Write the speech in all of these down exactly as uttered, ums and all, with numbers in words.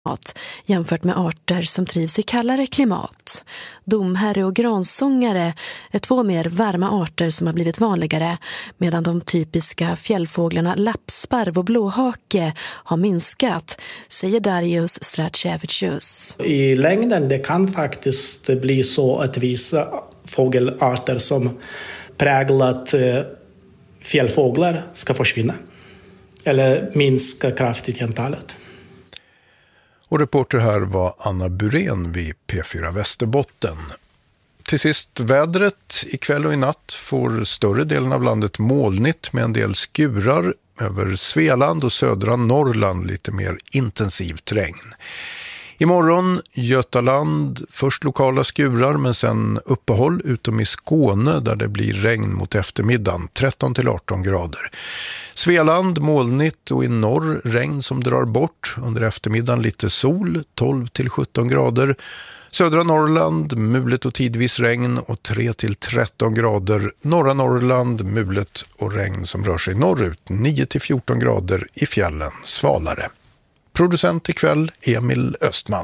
jämfört med arter som trivs i kallare klimat. Domherre och gransångare är två mer varma arter som har blivit vanligare, medan de typiska fjällfåglarna lappsparv och blåhake har minskat, säger Darius Strachevicius. I längden det kan faktiskt bli så att vissa fågelarter som präglat fjällfåglar ska försvinna eller minska kraftigt i antalet. Och reporter här var Anna Burén vid P fyra Västerbotten. Till sist vädret. Ikväll och i natt får större delen av landet molnigt med en del skurar. Över Svealand och södra Norrland lite mer intensivt regn. Imorgon Götaland, först lokala skurar men sen uppehåll utom i Skåne där det blir regn mot eftermiddagen, tretton till arton grader. Svealand molnigt och i norr regn som drar bort, under eftermiddagen lite sol, tolv till sjutton grader. Södra Norrland mulet och tidvis regn och tre till tretton grader. Norra Norrland mulet och regn som rör sig norrut, nio till fjorton grader, i fjällen svalare. Producent ikväll Emil Östman.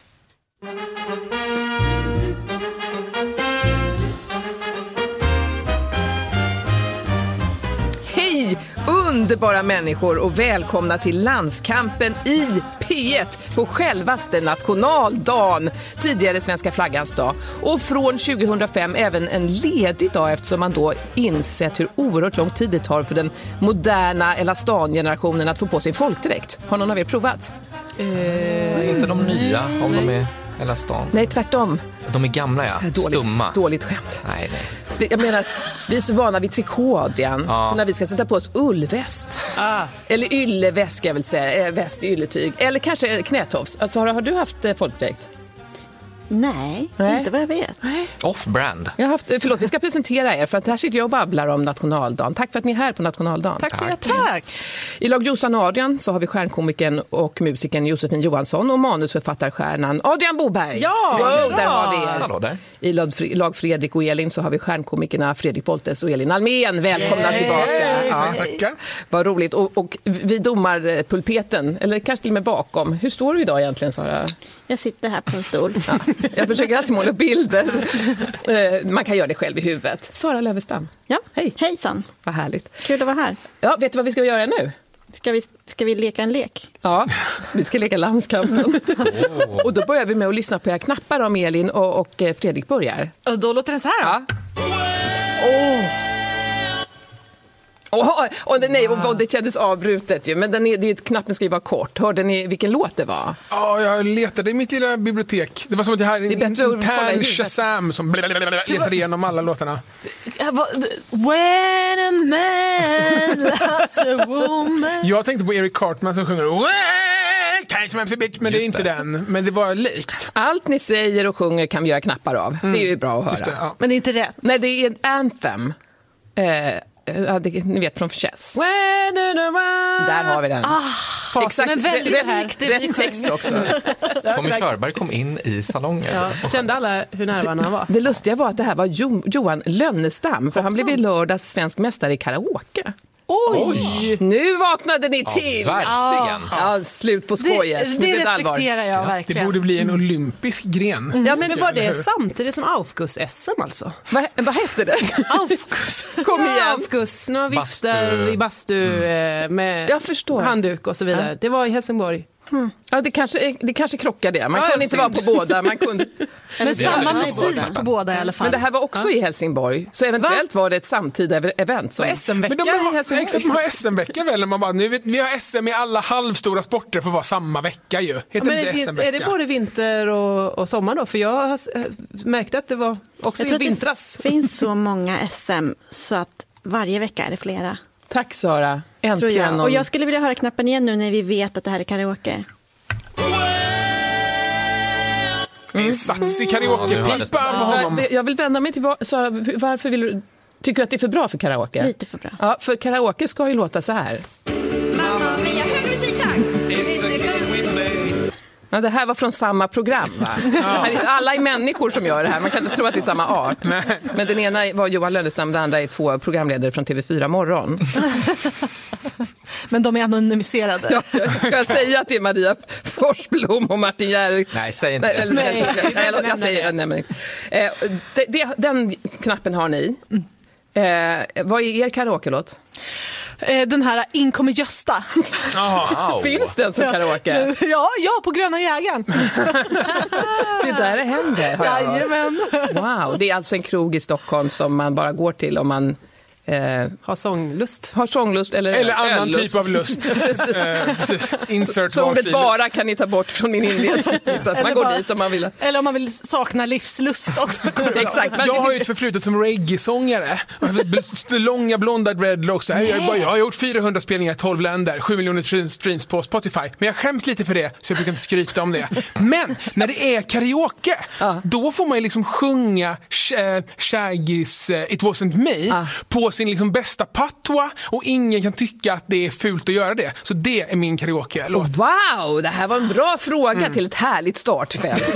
Hej underbara människor och välkomna till Landskampen i P ett på självaste nationaldagen, tidigare svenska flaggans dag, och från tjugohundrafem även en ledig dag eftersom man då insett hur oerhört lång tid det tar för den moderna elastangenerationen att få på sig folkdräkt. Har någon av er provat? Eh, inte de nya, om de är elastan. Nej, tvärtom. De är gamla, ja. Dåligt, Stumma. Dåligt skämt. Nej, nej. Det, jag menar, vi är så vana vid trikå, Adrian. Ja. Så när vi ska sätta på oss ullväst. Ah. Eller ylleväst, ska jag väl säga. Väst, ylletyg. Eller kanske knätofs. Alltså, har, har du haft eh, folkdräkt? Nej, Nej, inte vad jag vet. Off-brand. Jag har haft, förlåt, vi ska presentera er för att här sitter jag och babblar om nationaldagen. Tack för att ni är här på nationaldagen. Tack så Tack. jättemycket. I lag Jossan och Adrian så har vi stjärnkomikern och musikern Josefin Johansson och manusförfattarstjärnan Adrian Boberg. Ja, wow, bra. där har vi er. Hallå där. I lag, lag Fredrik och Elin så har vi stjärnkomikerna Fredrik Boltes och Elin Almén. Välkomna Yay. tillbaka. Ja. Tackar. Vad roligt. Och, och vi domar pulpeten, eller kanske till och med bakom. Hur står du idag egentligen, Sara? Jag sitter här på en stol. Ja, jag försöker alltid måla bilder. Man kan göra det själv i huvudet. Sara Lövestam. Ja, hej. Hejsan. Vad härligt. Kul att vara här. Ja, vet du vad vi ska göra nu? Ska vi, ska vi leka en lek? Ja, vi ska leka Landskampen. Oh. Och då börjar vi med att lyssna på era knappar om Elin och, och Fredrik börjar. Och då låter den så här då. Ja. Åh! Oh, oh, nej, och, och det kändes avbrutet ju. Men den är, det är, knappen ska ju vara kort. Hörde ni vilken låt det var? Ja, jag letade i mitt lilla bibliotek. Det var som att jag hade en intern Shazam som letade igenom alla låtarna. When a man loves a woman. Jag tänkte på Eric Cartman som sjunger men det är inte den. Men det var likt. Allt ni säger och sjunger kan vi göra knappar av. Mm. Det är ju bra att höra. Det, ja. Men det är inte rätt. Nej, det är en anthem. Eh, Ja, det, ni vet från Chess. Där har vi den. Ah, exakt, men väldigt rätt, rätt, rätt text också. Tommy Körberg kom in i salongen. Ja, kände alla hur närvarande han var? Det lustiga var att det här var jo, Johan Lönnestam. För han blev i lördags svensk mästare i karaoke. Oj! Nu vaknade ni till. Ja, verkligen. Ja, slut på skojet. Det, det respekterar jag verkligen. Det borde bli en olympisk gren. Mm. Ja, men, men var det samtidigt som Aufguss-S M alltså? Va, vad hette det? Aufguss. Kom igen. Ja, Aufguss. Några viftar i bastu mm. med jag förstår. handduk och så vidare. Ja. Det var i Helsingborg. Hmm. Ja, det kanske, det kanske krockade det. Man ja, kunde inte vara på båda. Man kunde... Men samma musik på båda i alla fall. Men det här var också ja. i Helsingborg. Så eventuellt Va? var det ett samtida event. Som... S M-vecka men de har, i Helsingborg. Exakt, man har S M-vecka väl. Man bara, nu vet, vi har S M i alla halvstora sporter för att vara samma vecka ju. Ja, men det finns, är det både vinter och, och sommar då? För jag har märkt att det var också i vintras. Det finns så många S M så att varje vecka är det flera. Tack Sara. Äntligen. Jag. Någon... Och jag skulle vilja höra knappen igen nu när vi vet att det här är karaoke. En satsig karaoke-pipa på honom. Jag vill vända mig till Sara. Varför vill du, tycker du att det är för bra för karaoke? Lite för bra. Ja, för karaoke ska ju låta så här. Mamma mia, hög musik tack. Ja, det här var från samma program, va? Ja. Alla är människor som gör det här. Man kan inte tro att det är samma art. Nej. Men den ena var Johan Lönnestam, den andra är två programledare från T V fyra Morgon. Men de är anonymiserade. Ja, ska jag säga att det är Maria Forsblom och Martin Järg? Nej, säg inte det. Nej, nej, nej, jag, jag säger nej, men, eh, det, det, den knappen har ni. Mm. Eh, vad är er karaoke-låt? Den här In kommer Gösta. Oh. Finns den som karaoke? Ja, ja, på Gröna jägaren. Det där det händer. Jajamän. Wow, det är alltså en krog i Stockholm som man bara går till om man Eh, har sånglust. Har sånglust eller Eller annan öllust. typ av lust. eh, insert så ordet bara lust. kan ni ta bort från min inledning. Man går bara, dit om man vill. Eller om man vill sakna livslust också. Exakt. Jag har ju ett förflutet som reggae-sångare. Långa blonda dreadlocks. Jag, jag, jag har gjort fyrahundra spelningar i tolv länder. sju miljoner streams på Spotify. Men jag skäms lite för det, så jag brukar inte skryta om det. Men när det är karaoke, ah. då får man ju liksom sjunga Shaggys uh, It Wasn't Me ah. på sin liksom bästa patwa, och ingen kan tycka att det är fult att göra det. Så det är min karaoke-låt. Wow, det här var en bra fråga mm. till ett härligt startfält.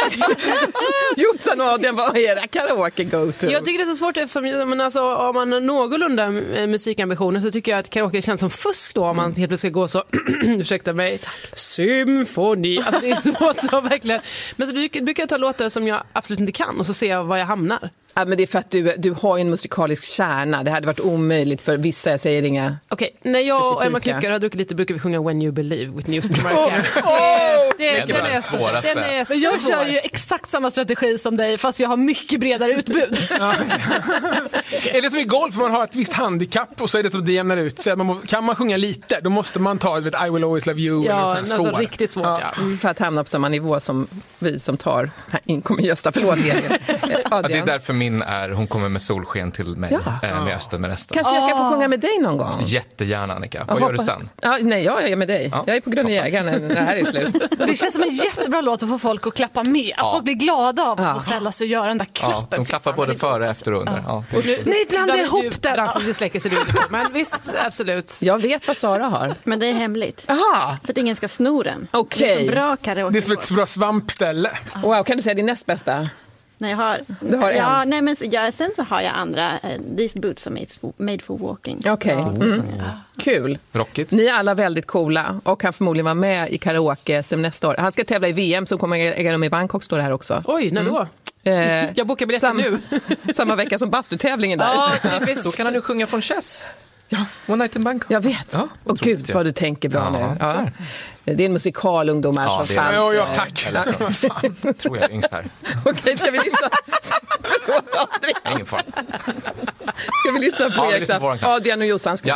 Jossan och Adrian, vad är era karaoke go-to? Jag tycker det är så svårt eftersom men alltså, om man har någorlunda musikambitioner så tycker jag att karaoke känns som fusk då om man helt plötsligt ska gå så ursäkta mig, symfoni. Alltså det är svårt så verkligen. Men så brukar jag ta låtar som jag absolut inte kan och så ser jag var jag hamnar. Ja, men det är för att du, du har en musikalisk kärna. Det hade varit omöjligt för vissa, jag säger inga. Okej, okay, när jag specifika. och Emma Knyckare har druckit lite brukar vi sjunga When You Believe with Houston oh, oh, det, det, det, den är så, den är så jag kör ju exakt samma strategi som dig fast jag har mycket bredare utbud. Ja. Är det som i golf, man har ett visst handikapp och så är det som det jämnar ut. Så man må, kan man sjunga lite, då måste man ta vet, I Will Always Love You. Ja, eller alltså svår. riktigt svårt. Ja. Ja. Mm. För att hamna på samma nivå som vi som tar in kommer Gösta. Förlåt. Ja, det är därför min är Hon kommer med solsken till mig ja. äh, med Östen med resten. Kanske jag kan få sjunga med dig någon gång? Jättegärna, Annika. Vad jag gör du sen? Ja, nej, jag är med dig. Ja. Jag är på Gröna jägaren när det här är slut. Det känns som en jättebra låt att få folk att klappa med. Att ja. folk blir glada av att ja. få ställa sig och göra den där klappen. Ja, de klappar både före, efter och under. Ja. Ja, nu, nej, blanda ihop det. Alltså, det släcker sig men visst, absolut. Jag vet vad Sara har. Men det är hemligt. Aha. För att ingen ska sno den. Okay. Det är så bra karaoke. Det är som ett bra svampställe. Wow, kan du säga din näst bästa? Nej, jag har, du har ja, en. nej, men jag, sen så har jag andra. Uh, these boots are made for, made for walking. Okej, okay. mm. mm. Kul. Rockigt. Ni är alla väldigt coola och kan förmodligen vara med i karaoke som nästa år. Han ska tävla i V M som kommer äga rum i Bangkok, står det här också. Oj, när då? Mm. Eh, jag bokar biljetter sam- nu. samma vecka som bastutävlingen där. Ja, då kan han ju sjunga från Chess. Ja. One Night in Bangkok. Jag vet. Ja, och gud vad du tänker bra ja, nu. Ja. Det är en musikal, ungdomar ja, som fanns. Ja, ja, tack. Eller så. Fan, jag tror jag är yngst här. Okej, ska vi lyssna? Förlåt, Adrian. Ingen fara. Ska vi lyssna på ja, Erik? Adrian och Jossan ska. Ja.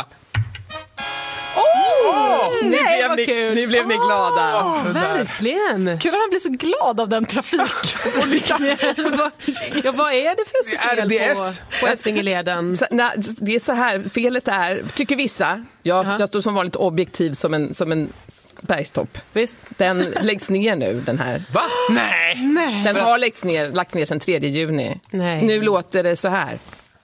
Oh, nu nej, blev, ni, kul. nu blev ni glada. Oh, verkligen. Kul att man blir så glad av den trafiken. Ja, vad är det för fel R D S på, på Essingeleden? Det är så här, felet är, tycker vissa, jag, uh-huh. jag står som vanligt objektiv som en, som en bergstopp. Visst. Den läggs ner nu, den här. Va? Nej. Nej. Den har lagts ner, lagts ner sedan tredje juni. Nej. Nu låter det så här.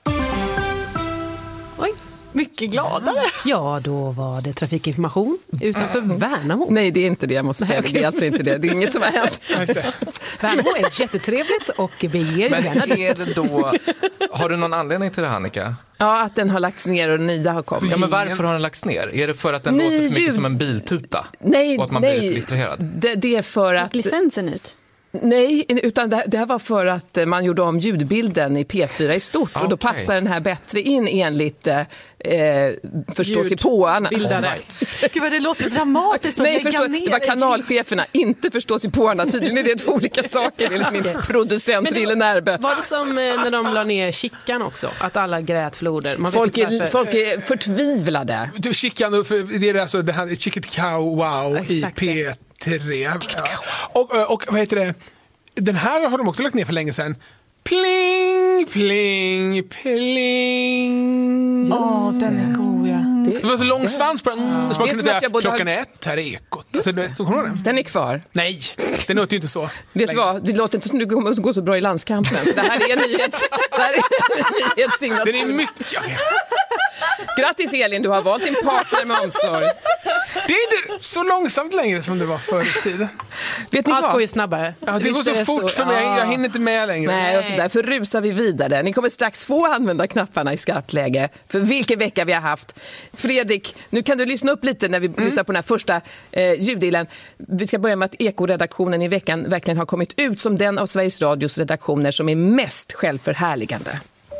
Oj. Mycket gladare. Ja, då var det trafikinformation utanför Värnamo. Nej, det är inte det jag måste säga. Det är alltså inte det. Det är inget som har hänt. Värnamo är jättetrevligt och beger men gärna är det då... Har du någon anledning till det, Annika? Ja, att den har lagts ner och nya har kommit. Ja, men varför har den lagts ner? Är det för att den Ny låter för mycket ljud... som en biltuta? Nej, och att man nej. blir lite distraherad? Det, det är för att... licensen ut? Nej, utan det, det här var för att man gjorde om ljudbilden i P fyra i stort. Okay. Och då passar den här bättre in enligt eh, förståsigpåarna. Oh, Gud vad det låter dramatiskt. Nej, förstå, det var kanalcheferna, inte förståsigpåarna. Tydligen är det två olika saker enligt min producent Rille Närbe. Var det som när de la ner Chican också? Att alla grät floder? Man folk, är, folk är förtvivlade. Du, Chican, det är alltså det här Chicket Cow Wow exakt. I P tre. Ja. Och, och vad heter det? Den här har de också lagt ner för länge sedan. Pling, pling, pling. Åh, oh, den är god, ja. Det, det var så lång svans på den. Ja. Så man kunde säga, klockan har... är ett, här är ekot. Alltså, det, den? den är kvar. Nej, det låter ju inte så. Vet du vad? Det låter inte som du kommer att gå så bra i landskampen. Det här är nyhets... det här är nyhetssignatur. Det är mycket... Grattis Elin, du har valt din partner med omsorg. Det är inte... så långsamt längre som det var förr i tiden. Vet ni Allt vad? går ju snabbare. Ja, det går så det fort så? för mig. Ja. Jag hinner inte med längre. Nej, därför rusar vi vidare. Ni kommer strax få använda knapparna i skarpt läge. För vilken vecka vi har haft. Fredrik, nu kan du lyssna upp lite när vi mm. lyssnar på den här första eh, ljuddelen. Vi ska börja med att Eko-redaktionen i veckan verkligen har kommit ut som den av Sveriges Radios redaktioner som är mest självförhärligande.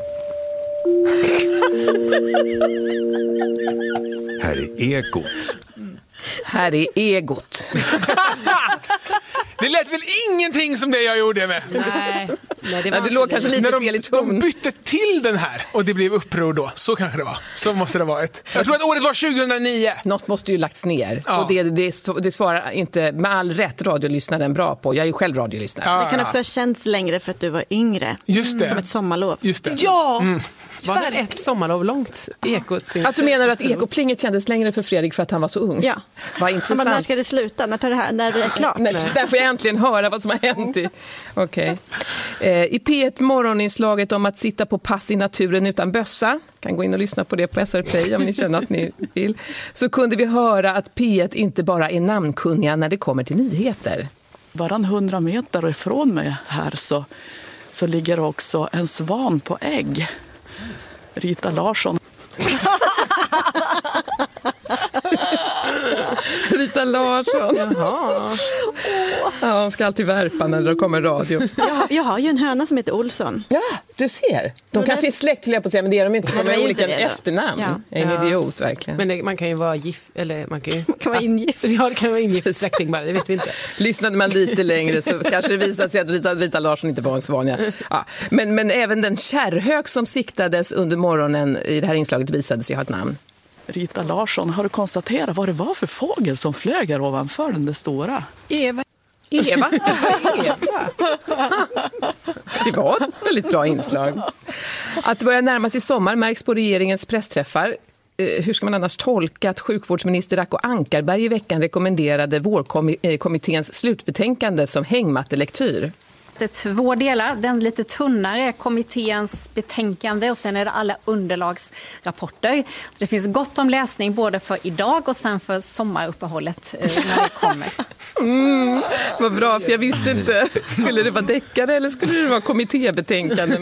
Här är Ekot. Här är egot. Det lät väl ingenting som det jag gjorde med. Nej, nej, det, Nej, det låg kanske lite När de, fel i ton. de bytte till den här och det blev uppror då. Så kanske det var. Så måste det vara ett. Jag tror att året var tjugohundranio. Något måste ju lagts ner. Ja. Och det, det, det svarar inte med all rätt radiolyssnaren bra på. Jag är ju själv radiolyssnare. Ja, Det kan också ha känts längre för att du var yngre. Just det. Som ett sommarlov. Just det. Ja! Mm. var det ett sommarlov långt ekot. Sin... Alltså menar du att ekoplinget kändes längre för Fredrik för att han var så ung? Ja. Vad Så intressant. bara, när ska det sluta? När, tar det här, när det är klart? Nej, där får jag äntligen höra vad som har hänt. I, okay. eh, I P ett morgoninslaget om att sitta på pass i naturen utan bössa, kan gå in och lyssna på det på S R Play om ni känner att ni vill, så kunde vi höra att P ett inte bara är namnkunniga när det kommer till nyheter. Bara en hundra meter ifrån mig här så, så ligger också en svan på ägg. Rita Larsson. Rita Larsson. Jaha. Ja, hon ska alltid värpa när det kommer radio. Jag, jag har ju en höna som heter Olsson. Ja, du ser. De Men kanske det... är släkt, jag på att säga, men det är de inte. De är har olika inte det, efternamn. Ja. Jag är en Ja. idiot, verkligen. Men det, man kan ju vara gift, eller man kan ju... kan vara ingift. Ja, det kan vara ingift släkting bara, det vet vi inte. Lyssnade man lite längre så kanske det visade sig att Rita, Rita Larsson inte var en svan. Ja. Ja. Men, men även den kärrhök som siktades under morgonen i det här inslaget visade sig ha ett namn. Rita Larsson, har du konstaterat vad det var för fågel som flög här ovanför den där stora? Eva. Eva. Eva. Det var ett väldigt bra inslag. Att det börjar närma sig sommar märks på regeringens pressträffar. Hur ska man annars tolka att sjukvårdsminister Racko Ankarberg i veckan rekommenderade vårkommitténs slutbetänkande som hängmattelektyr? Det är två delar. Den lite tunnare är kommitténs betänkande och sen är det alla underlagsrapporter. Det finns gott om läsning både för idag och sen för sommaruppehållet när det kommer. Mm, vad bra, för jag visste inte. Skulle det vara deckare eller skulle det vara kommittébetänkande?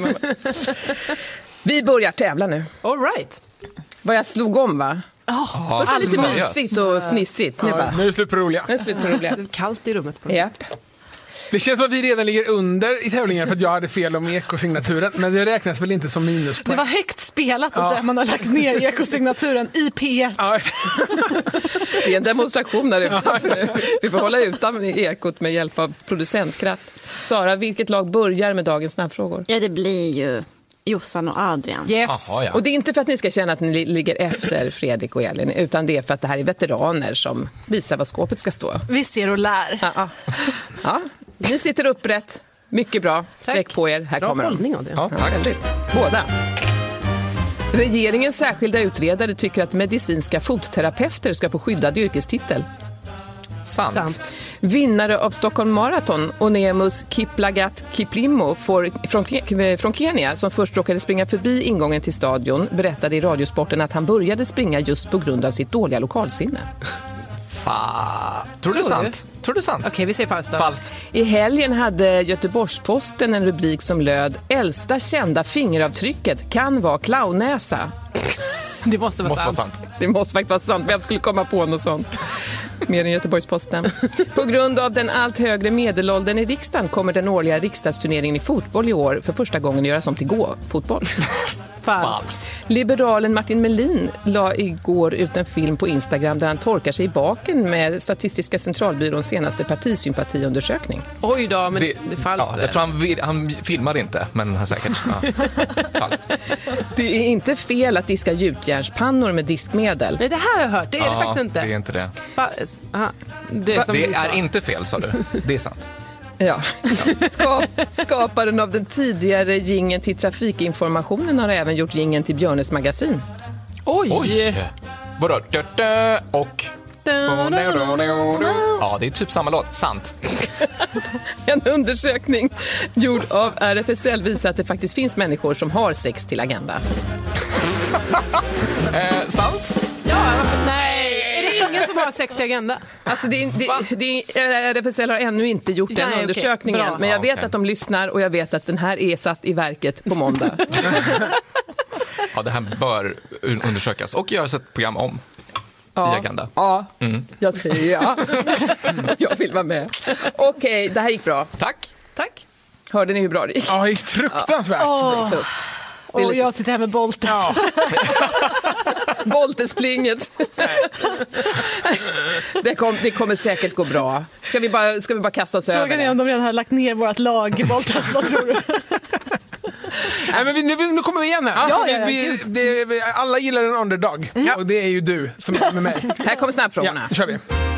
Vi börjar tävla nu. All right. Vad jag slog om, va? Oh, Först var det lite mysigt och fnissigt. Nu, Ja, bara, nu är det slut på roliga. nu är det slut på roliga. Det är kallt i rummet. På Japp. Det känns som att vi redan ligger under i tävlingen för att jag hade fel om ekosignaturen. Men det räknas väl inte som minuspoäng. Det var högt spelat att Ja. säga man har lagt ner ekosignaturen i P ett. Ja. Det är en demonstration där utanför. Vi får hålla utan ekot med hjälp av producentkraft. Sara, vilket lag börjar med dagens snabbfrågor? Ja, det blir ju Jossan och Adrian. Yes. Aha, ja. Och det är inte för att ni ska känna att ni li- ligger efter Fredrik och Elin, utan det är för att det här är veteraner som visar vad skåpet ska stå. Vi ser och lär. Ja, ja. Ja, ni sitter upprätt. Mycket bra. Sträck Tack. på er. Här Bra kommer de. hållning av det. Ja, tack. Väldigt. Båda. Regeringens särskilda utredare tycker att medicinska fotterapeuter ska få skyddad yrkestitel. Sant. Sant. Vinnare av Stockholm Marathon, Onemus Kiplagat Kiplimo får, från, från Kenya, som först råkade springa förbi ingången till stadion, berättade i Radiosporten att han började springa just på grund av sitt dåliga lokalsinne. Fa... Tror du Tror sant? Tror du sant? Okej, vi säger falskt då. Falskt. I helgen hade Göteborgs-Posten en rubrik som löd: äldsta kända fingeravtrycket kan vara clownnäsa. Det måste vara Måste vara sant. sant. Det måste faktiskt vara sant. Vem skulle komma på något sånt? Mer än Göteborgs-Posten. På grund av den allt högre medelåldern i riksdagen kommer den årliga riksdagsturneringen i fotboll i år för första gången göras om till gå-fotboll. Falskt. Liberalen Martin Melin la igår ut en film på Instagram där han torkar sig i baken med Statistiska centralbyråns senaste partisympatiundersökning. Oj då, men det, Det- det är falskt. Ja, jag tror han, vi- han filmade inte, men han säkert. Ja. Falskt. Det är inte fel att diska gjutjärnspannor med diskmedel. Nej, det här har jag hört. Det är det Ja, faktiskt inte. det är inte det. Fa- Aha. Det är, som Det vi sa. är inte fel, sa du. Det är sant. Ja. Skap, skaparen av den tidigare jingeln till trafikinformationen har även gjort jingeln till Björnes magasin. Oj! Oj! Vadå? Dö, dö, och... Ja, det är typ samma låt. Sant. En undersökning gjord av R F S L visar att det faktiskt finns människor som har sex till Agenda. Eh, sant? Ja, nej! Är det ingen som också bara sextio agenda. Alltså det, det, det, R F S L har ännu inte gjort den Nej, undersökningen. okej, men jag vet okay. att de lyssnar och jag vet att den här är satt i verket på måndag. Ja, det här bör undersökas och göras ett program om ja. i Agenda. Ja, mm. jag tror ja. Jag vill vara med. Okej, okay, det här gick bra. Tack. Tack. Hörde ni hur bra det gick? Ja, det gick fruktansvärt oh. bra. Och lite... jag sitter här med Boltes. Ja. Boltesplinget. det, kom, det kommer säkert gå bra. Ska vi bara, ska vi bara kasta oss Frågan över det? Frågan är om de redan har lagt ner vårt lag, Boltes. Vad tror du? Nej, men vi, nu, nu kommer vi igen här. Ja, ja, ja, vi, vi, det, alla gillar en underdog. Mm. Och det är ju du som är med mig. Här kommer snabbfrågorna. Ja, kör vi.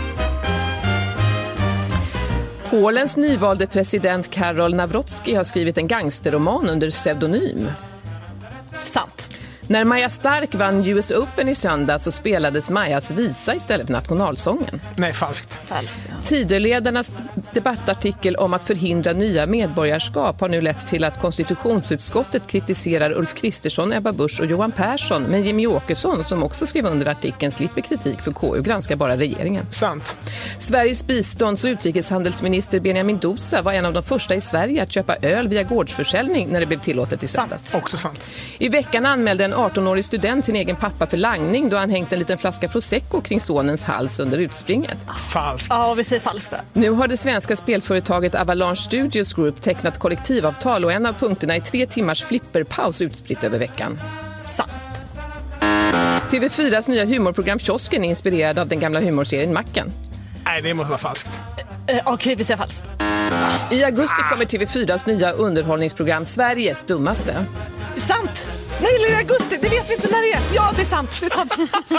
Polens nyvalde president Karol Nawrocki har skrivit en gangsterroman under pseudonym. Sant. När Maja Stark vann U S Open i söndag så spelades Majas visa istället för nationalsången. Nej, falskt. Falskt, ja. Tidöledarnas debattartikel om att förhindra nya medborgarskap har nu lett till att konstitutionsutskottet kritiserar Ulf Kristersson, Ebba Busch och Johan Persson. Men Jimmy Åkesson, som också skrev under artikeln, slipper kritik för K U granskar bara regeringen. Sant. Sveriges bistånds- och utrikeshandelsminister Benjamin Dosa var en av de första i Sverige att köpa öl via gårdsförsäljning när det blev tillåtet i söndags. Sant. Också sant. I veckan anmälde en arton-årig student sin egen pappa för langning då han hängt en liten flaska prosecco kring sonens hals under utspringet. Falskt. Ja, vi säger falskt där. Nu har det svenska spelföretaget Avalanche Studios Group tecknat kollektivavtal och en av punkterna är tre timmars flipperpaus utspritt över veckan. Sant. T V fyras nya humorprogram Kiosken är inspirerad av den gamla humorserien Macken. Nej, det måste vara falskt. Eh, Okej, okay, vi säger falskt. I augusti kommer T V fyras nya underhållningsprogram Sveriges dummaste. Sant! Nej, eller augusti, det vet vi inte när det är. Ja, det är sant. Det är sant.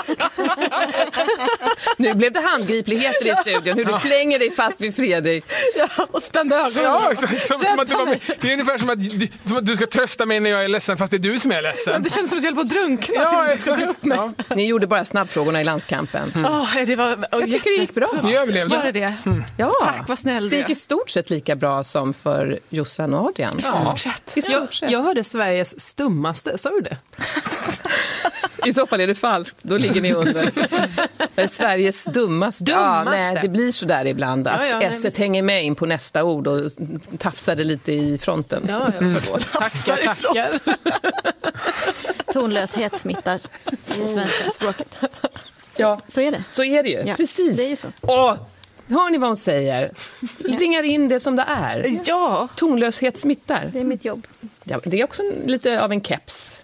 Nu blev det handgripligheter i studion. Hur du klänger dig fast vid Fredrik. Ja, och spände ögonen. Ja, som, som, som att det, var, det är ungefär som att, som att du ska trösta mig när jag är ledsen fast det är du som är ledsen. Ja, det känns som att jag håller på att drunkna. Ja, jag ska dra upp mig. Ja. Ni gjorde bara snabbfrågorna i landskampen. Mm. Oh, det var, oh, jag tycker jätte... det gick bra. Ni överlevde. Var det det? Mm. Ja. Tack, vad snäll det gick i stort sett lika bra som för Jossan och Adrian. I stort sett. I stort sett. Jag, jag hörde Sveriges stummaste, sa du det? I så fall är det falskt, då ligger ni under. Sveriges dummaste. dummaste. Ja, nej, det blir så där ibland att ja, ja, S hänger med in på nästa ord och tafsar det lite i fronten. Ja, ja. Mm. Tackar, tackar. Tonlöshet smittar i svenska språket. Ja, så är det. Så är det ju, ja, precis. Det är ju så. Åh, hör ni vad hon säger? Ringar in det som det är. Ja. Tonlöshet smittar. Det är mitt jobb. Ja, det är också lite av en keps.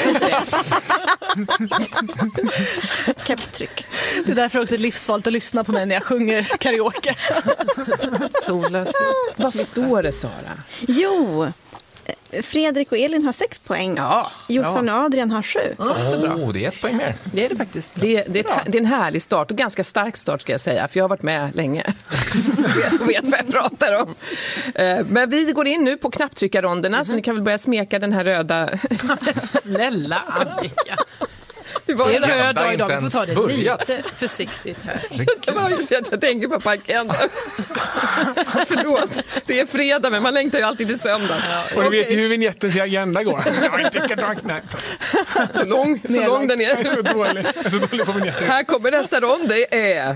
Kepstryck. Det är därför också livsfarligt att lyssna på mig när jag sjunger karaoke. Tonlöshet. Vad står det, Sara? Jo, Fredrik och Elin har sex poäng. Ja, Jossan och Adrian har sju. Oh, så bra. Oh, det är ett poäng mer. Det är det faktiskt. Det, det, är ett, det är en härlig start och ganska stark start ska jag säga, för jag har varit med länge och vet vad jag pratar om. Men vi går in nu på knapptryckarronderna, mm-hmm. så ni kan väl börja smeka den här röda... Snälla Annika. Det var en röd dag idag, vi får ta det börjat. lite försiktigt här. Det var just det att jag tänker på parken. Förlåt, det är fredag men man längtar ju alltid till söndag. Ja, och du vet ju hur vignetten till Agenda går. Så lång, så lång den är. Jag är så dålig, jag är så dålig på vignetten. Här kommer nästa rond, det är...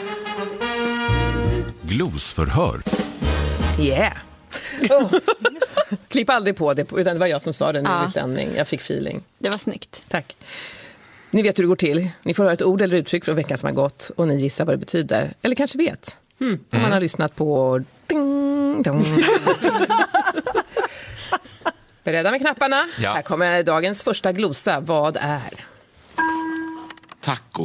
Glosförhör. Yeah. Oh. Klipp aldrig på det, utan det var jag som sa det nu ja. i sändning. Jag fick feeling. Det var snyggt. Tack. Ni vet hur det går till. Ni får höra ett ord eller uttryck från veckan som har gått och ni gissar vad det betyder. Eller kanske vet. Mm. Om man har lyssnat på... Ding, dong. Beredda med knapparna? Ja. Här kommer dagens första glosa. Vad är? Taco.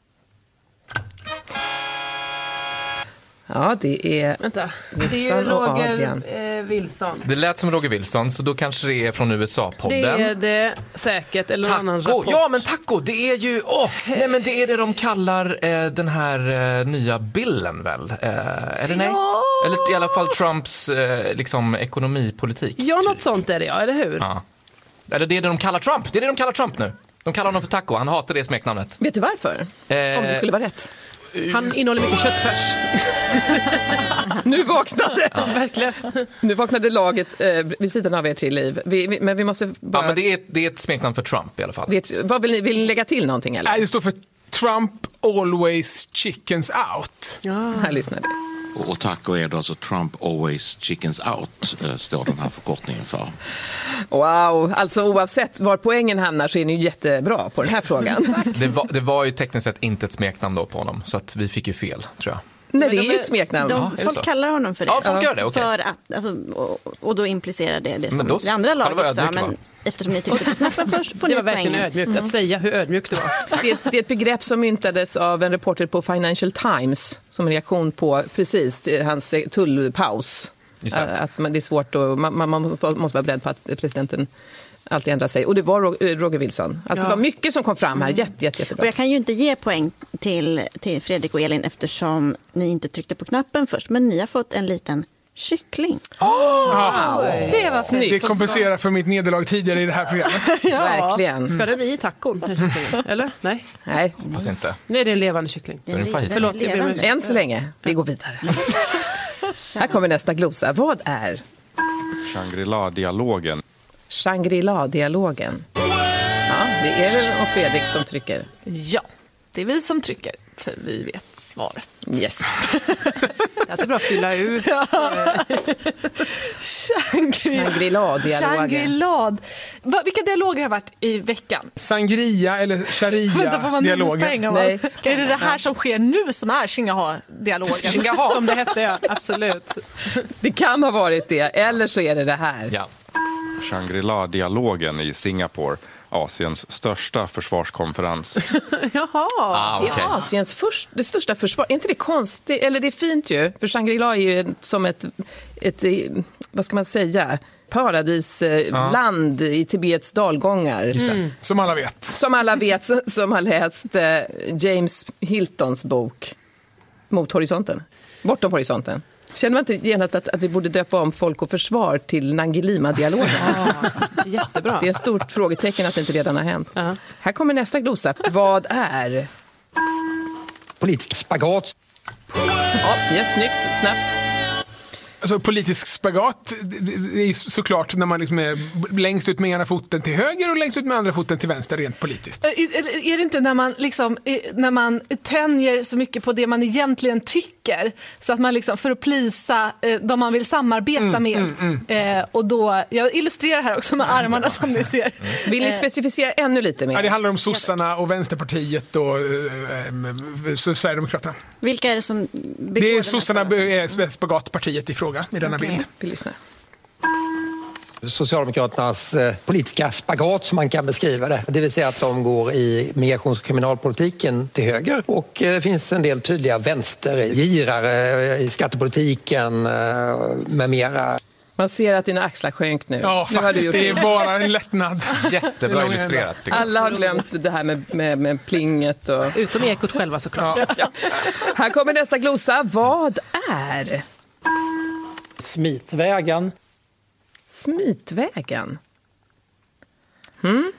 Ja, det är Vänta. Jossan och Adrian. Det är Roger eh, Wilson. Det lät som Roger Wilson, så då kanske det är från U S A-podden. Det är det säkert, eller någon annan Taco. rapport. Ja, men taco, det är ju... Åh, nej, men det är det de kallar eh, den här eh, nya billen, väl? Eh, eller nej? Ja. Eller i alla fall Trumps eh, liksom, ekonomipolitik. Ja, något sånt är det, ja, eller hur? Ja. Eller det är det de kallar Trump. Det är det de kallar Trump nu. De kallar honom för taco. Han hatar det smeknamnet. Vet du varför? Eh, Om det skulle vara rätt. Han innehåller mycket köttfärs. Nu vaknade ja, verkligen. Nu vaknade laget eh, vid sidan av er till liv. Vi, vi, men vi måste bara... Ja, men det är, det är ett smeknamn för Trump i alla fall. Det är ett, vad vill ni, vill ni lägga till någonting eller? Nej, det står för Trump always chickens out. Ja. Här lyssnar vi. Och tack och är det alltså Trump always chickens out, står den här förkortningen för. Wow, alltså oavsett var poängen hamnar så är ni ju jättebra på den här frågan. det, var, det var ju tekniskt sett inte ett smeknamn då på honom, så att vi fick ju fel, tror jag. Nej, det är ju ett smeknamn. De, ja, folk kallar honom för det. Ja, folk gör det, okay. För att, alltså, och, och då implicerar det det som då, det andra laget sa. Men eftersom ni tyckte på knappen först får det ni var verkligen poäng. ödmjukt mm. att säga hur ödmjukt det var. Det är, ett, det är ett begrepp som myntades av en reporter på Financial Times som en reaktion på precis hans tullpaus. Just det. Att man, det är svårt och man, man, man måste vara beredd på att presidenten alltid ändrar sig. Och det var Roger Wilson. Alltså ja. Det var mycket som kom fram här. Jätte, jätte, jättebra. Och jag kan ju inte ge poäng till, till Fredrik och Elin eftersom ni inte tryckte på knappen först. Men ni har fått en liten kyckling. Oh, wow. Det var snyggt. Det kompenserar för mitt nederlag tidigare i det här programmet. Ja. Verkligen. Ska det bli tacon? Eller? Nej. Nej. Fast inte. Nej, det är en levande kyckling. Det är en fajt. Förlåt, jag blev... Än så länge. Vi går vidare. Här kommer nästa glosa. Vad är? Shangri-La-dialogen. Shangri-La-dialogen. Ja, det är Elin och Fredrik som trycker. Ja, det är vi som trycker, för vi vet svaret. Yes. Det är bra att fylla ut. Shangri-La-dialogen. Shangri-La. Va, vilka dialoger har varit i veckan? Sangria eller Sharia-dialogen. Nej. Är det det här som sker nu som är Shingaha-dialogen? Shingaha. Som det hette, ja. Absolut. Det kan ha varit det, eller så är det det här. Ja. Shangri-La-dialogen i Singapore, Asiens största försvarskonferens. Jaha. Ah, okay. Det är Asiens först, det största försvar. Är inte det konstigt? Eller det är fint ju. För Shangri-La är ju som ett, ett vad ska man säga, paradisland ah. i Tibets dalgångar. Mm. Som alla vet. Som alla vet, som, som har läst eh, James Hiltons bok Mot horisonten. Bortom horisonten. Känner man inte genast att, att vi borde döpa om Folk och försvar till Nangilima-dialogen? Ja, jättebra. Det är ett stort frågetecken att det inte redan har hänt. Uh-huh. Här kommer nästa glosa. Vad är? Politisk spagat. Ja, yes, snyggt, snabbt. Alltså politisk spagat är såklart när man liksom är längst ut med ena foten till höger och längst ut med andra foten till vänster rent politiskt. Är, är det inte när man liksom när man tänjer så mycket på det man egentligen tycker så att man liksom för att plisa de man vill samarbeta mm, med mm, mm. Eh, och då jag illustrerar här också med armarna ja, som ni ser. Mm. Vill ni specificera ännu lite mer? Ja, det handlar om sossarna och Vänsterpartiet och äh, Sverigedemokraterna. Vilka är det som det är sossarna är spagatpartiet i fråga i denna okay. bild. Vi lyssnar. Socialdemokraternas eh, politiska spagat som man kan beskriva det. Det vill säga att de går i migrations- och kriminalpolitiken till höger och eh, det finns en del tydliga vänstergirare i skattepolitiken eh, med mera. Man ser att dina axlar sjönk nu. Ja, nu faktiskt. Det är bara en lättnad. Jättebra illustrerat. Alla har glömt det här med, med, med plinget. Och... Utom ekot själva såklart. Ja. Ja. Här kommer nästa glosa. Vad är? Smitvägen. Smitvägen? Hmm?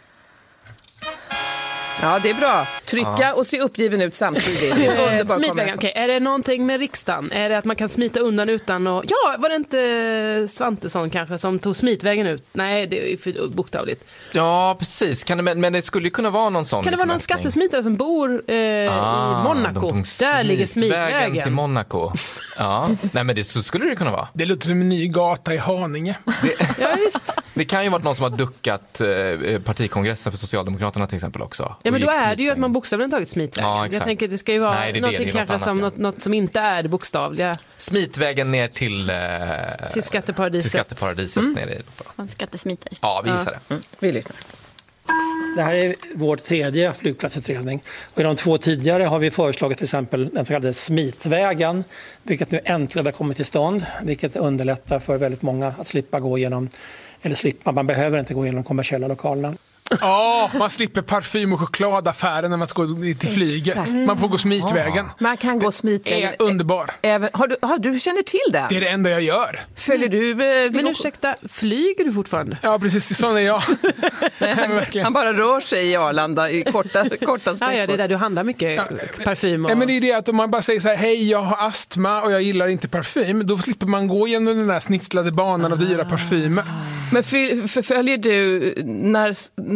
Ja, det är bra. Trycka ja. och se uppgiven ut samtidigt. Smitvägen, okej. Är det någonting med riksdagen? Är det att man kan smita undan utan att... Ja, var det inte Svantesson kanske som tog smitvägen ut? Nej, det är för bokstavligt. Ja, precis. Kan det, men det skulle ju kunna vara någon sån... Kan det vara någon öppning. Skattesmitare som bor eh, ah, i Monaco? Där ligger smitvägen. Till Monaco. Ja, nej men det så skulle det kunna vara. Det låter som en ny gata i Haninge. Det, ja, visst. Det kan ju vara någon som har duckat eh, partikongressen för Socialdemokraterna till exempel också. Ja, men då är det ju att man bokstavligen tagit smitvägen. Ja, jag tänker det ska ju vara Nej, det något det, kanske något som, annat, ja. något, något som inte är det bokstavliga. Smitvägen ner till, eh, till skatteparadiset. Till skatteparadiset mm. nere i Europa. Man skattesmiter. Ja, vi gissar ja. det. Mm. Vi lyssnar. Det här är vår tredje flygplatsutredning. Och i de två tidigare har vi föreslagit till exempel den så kallade smitvägen, vilket nu äntligen har kommit till stånd, vilket underlättar för väldigt många att slippa gå igenom, eller slippa, man behöver inte gå igenom de kommersiella lokalerna. Ja, oh, man slipper parfym och chokladaffären när man ska gå till flyget. Exakt. Man får gå smitvägen. Oh. Man kan gå smitvägen. Är underbar. Även, har, du, har du känner till det? Det är det enda jag gör. Följer du... Eh, men ursäkta, flyger du fortfarande? Ja, precis. Sån är jag. han, han bara rör sig i Arlanda i korta, korta sträckor. Ja, ja, det är där du handlar mycket ja, parfym. Och... Ja, men det är det att om man bara säger så här, hej, jag har astma och jag gillar inte parfym, då slipper man gå genom den där snitslade banan och dyra parfymer. Men för, förföljer du när...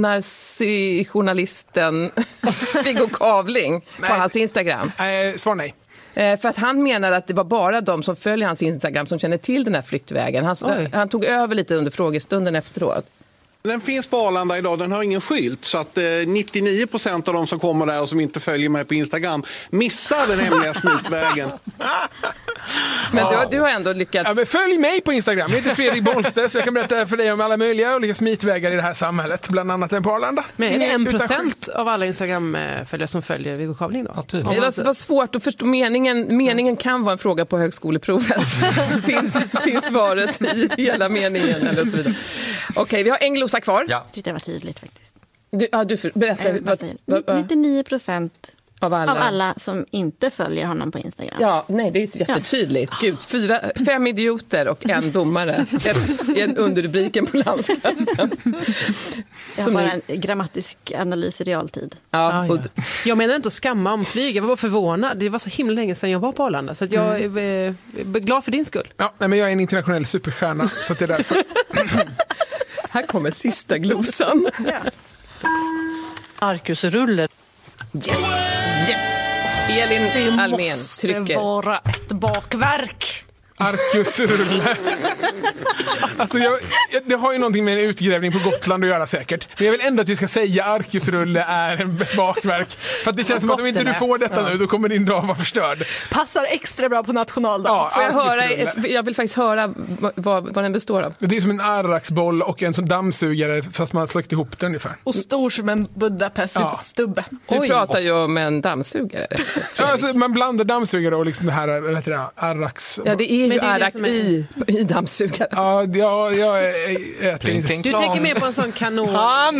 narcijournalisten Viggo Kavling på Nej. hans Instagram? Eh, svar nej. Eh, För att han menar att det var bara de som följer hans Instagram som känner till den här flyktvägen. Han, han tog över lite under frågestunden efteråt. Den finns på Arlanda idag, den har ingen skylt. Så att eh, nittionio procent av de som kommer där och som inte följer mig på Instagram missar den hemliga smitvägen. Men du, du har ändå lyckats... Ja, men följ mig på Instagram, jag heter Fredrik Bolte, så jag kan berätta för dig om alla möjliga olika smitvägar i det här samhället, bland annat den på Arlanda. Men är det en procent av alla Instagram-följare som följer Viggo Kavling då? Ja, det var, var svårt att förstå. Meningen, meningen kan vara en fråga på högskoleprovet. finns, finns svaret i hela meningen eller så vidare. Okej, vi har en glosa kvar. Jag tyckte det var tydligt faktiskt. Du, ja, du berättar. Vad, vad, vad? nittionio procent av alla. av alla som inte följer honom på Instagram. Ja, nej, det är så jättetydligt. Ja. Gud, fyra, fem idioter och en domare. En underrubriken på landskampen. Jag har bara en grammatisk analys i realtid. Ja, och... Jag menar inte att skamma om flyg. Jag var bara förvånad. Det var så himla länge sedan jag var på Arlanda. Så att jag är, är glad för din skull. Ja, nej, men jag är en internationell superstjärna, så att det är därför. Här kommer sista glosan. Ja. Arkusrulle. Yes! Yes! Elin Almén trycker. Det måste vara ett bakverk. Arkusrulle. Alltså jag, jag, det har ju någonting med en utgrävning på Gotland att göra säkert. Men jag vill ändå att vi ska säga Arkusrulle är en bakverk. För att det känns som att om inte du får detta ja. nu, då kommer din dag vara förstörd. Passar extra bra på nationaldagen. Ja, Får jag, höra, jag vill faktiskt höra vad, vad den består av. Det är som en arraksboll och en sån dammsugare, fast man har släckt ihop den ungefär. Och stor som en Budapest-stubbe. Ja. Du Oj. pratar ju om en dammsugare. Ja, alltså, man blandar dammsugare och liksom det här, vad heter det, arraks... Ja, det är ju arraks är... i, i dammsugare. Ja, ja, jag äter inte. Du tänker mer på en sån kanon. Han!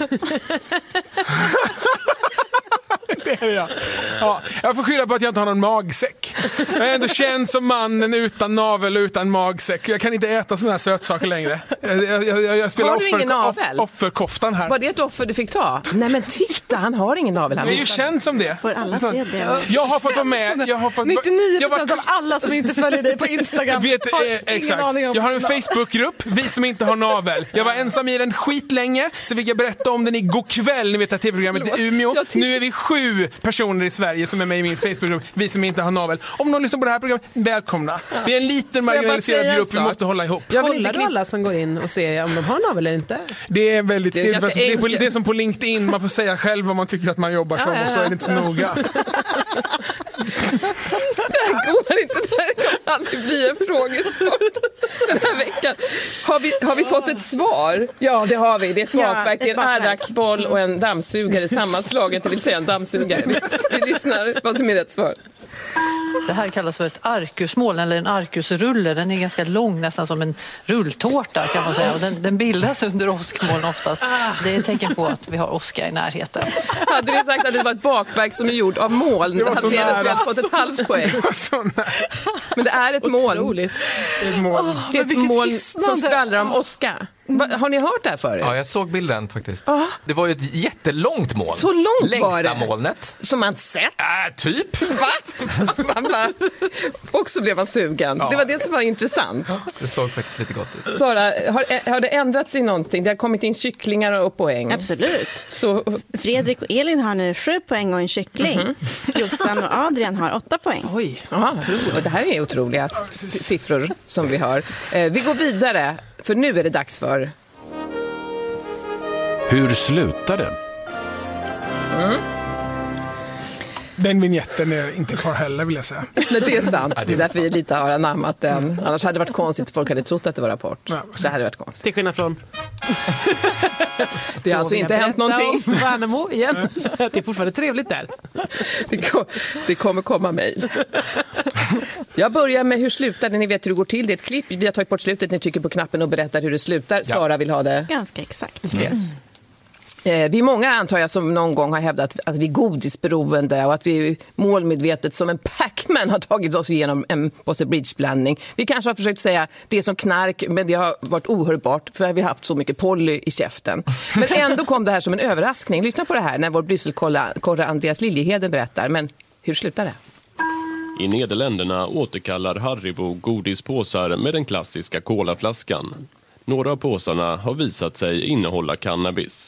Det är jag. Ja, jag får skylla på att jag inte har någon magsäck. Jag är ändå känd som mannen utan navel och utan magsäck. Jag kan inte äta såna här sötsaker längre. Jag, jag, jag, jag spelar har du offer, ingen navel? Off, offerkoftan här. Var det ett offer du fick ta? Nej men titta, han har ingen navel. Han är ju känd som det. Får alla se det? Jag har fått vara med. Jag har fått, nittionio procent av alla som inte följer dig på Instagram vet, har eh, ingen exakt. aning om. Jag har en Facebookgrupp, vi som inte har navel. Jag var ensam i den skitlänge, så fick jag berätta om den igår kväll. Ni vet att tv-programmet i Umeå. Nu är vi sju personer i Sverige som är med i min Facebookgrupp, vi som inte har navel. Om någon lyssnar på det här programmet, välkomna. Ja. Vi är en liten marginaliserad grupp, vi måste hålla ihop. Jag Kollar du alla som går in och ser om de har navel eller inte? Det är väldigt det är, det är, det är, på, det är som på LinkedIn, man får säga själv vad man tycker att man jobbar som, ja, ja, ja. Och så är det inte så noga. Det här går inte, det här kommer aldrig bli en frågesport den här veckan. Har vi, har vi fått ett svar? Ja, det har vi. Det är ett bakverk, det är en arraksboll och en dammsugare sammanslaget, det vill säga en dammsugare. Vi, vi lyssnar vad som är rätt svar. Det här kallas för ett arkusmål eller en arkusrulle. Den är ganska lång, nästan som en rulltårta kan man säga. Och den, den bildas under åskmoln oftast. Det är ett tecken på att vi har åska i närheten. Hade ni sagt att det var ett bakverk som är gjort av moln, då hade ni eventuellt fått ett halvt poäng. Men det är ett moln. Ett moln. Det är ett moln som skvallrar om åska. Va, har ni hört det här förut? Ja, jag såg bilden faktiskt. Ah. Det var ju ett jättelångt moln. Så långt Längsta var det? molnet. Som man sett? Äh, typ. Va? Man bara... Och så blev man sugen. Ja. Det var det som var intressant. Det såg faktiskt lite gott ut. Sara, har, har det ändrats i någonting? Det har kommit in kycklingar och poäng. Absolut. Så... Fredrik och Elin har nu sju poäng och en kyckling. Mm-hmm. Jossan och Adrian har åtta poäng. Oj, aha, och det här är otroliga siffror som vi har. Eh, vi går vidare, för nu är det dags för... Hur slutar det? Mm. Den vignetten är inte kvar heller, vill jag säga. Men det är sant. Det är därför vi lite har anammat den. Annars hade det varit konstigt. Folk hade trott att det var Rapport. Ja, det hade varit konstigt. Till skillnad från... Det har alltså inte hänt någonting. Värnamo igen. Det är fortfarande trevligt där. Det, kom, det kommer komma mejl. Jag börjar med hur slutar det. Ni vet hur det går till. Det är ett klipp. Vi har tagit bort slutet. Ni trycker på knappen och berättar hur det slutar. Ja. Sara vill ha det. Ganska exakt. Yes. Eh, vi är många, antar jag, som någon gång har hävdat att vi är godisberoende och att vi är målmedvetet som en Pac-Man har tagit oss igenom en Bosse Bridge-blandning. Vi kanske har försökt säga det är som knark, men det har varit ohörbart för vi har haft så mycket poly i käften. Men ändå kom det här som en överraskning. Lyssna på det här när vår Brysselkorre Andreas Liljeheden berättar. Men hur slutar det? I Nederländerna återkallar Haribo godispåsar med den klassiska colaflaskan. Några av påsarna har visat sig innehålla cannabis.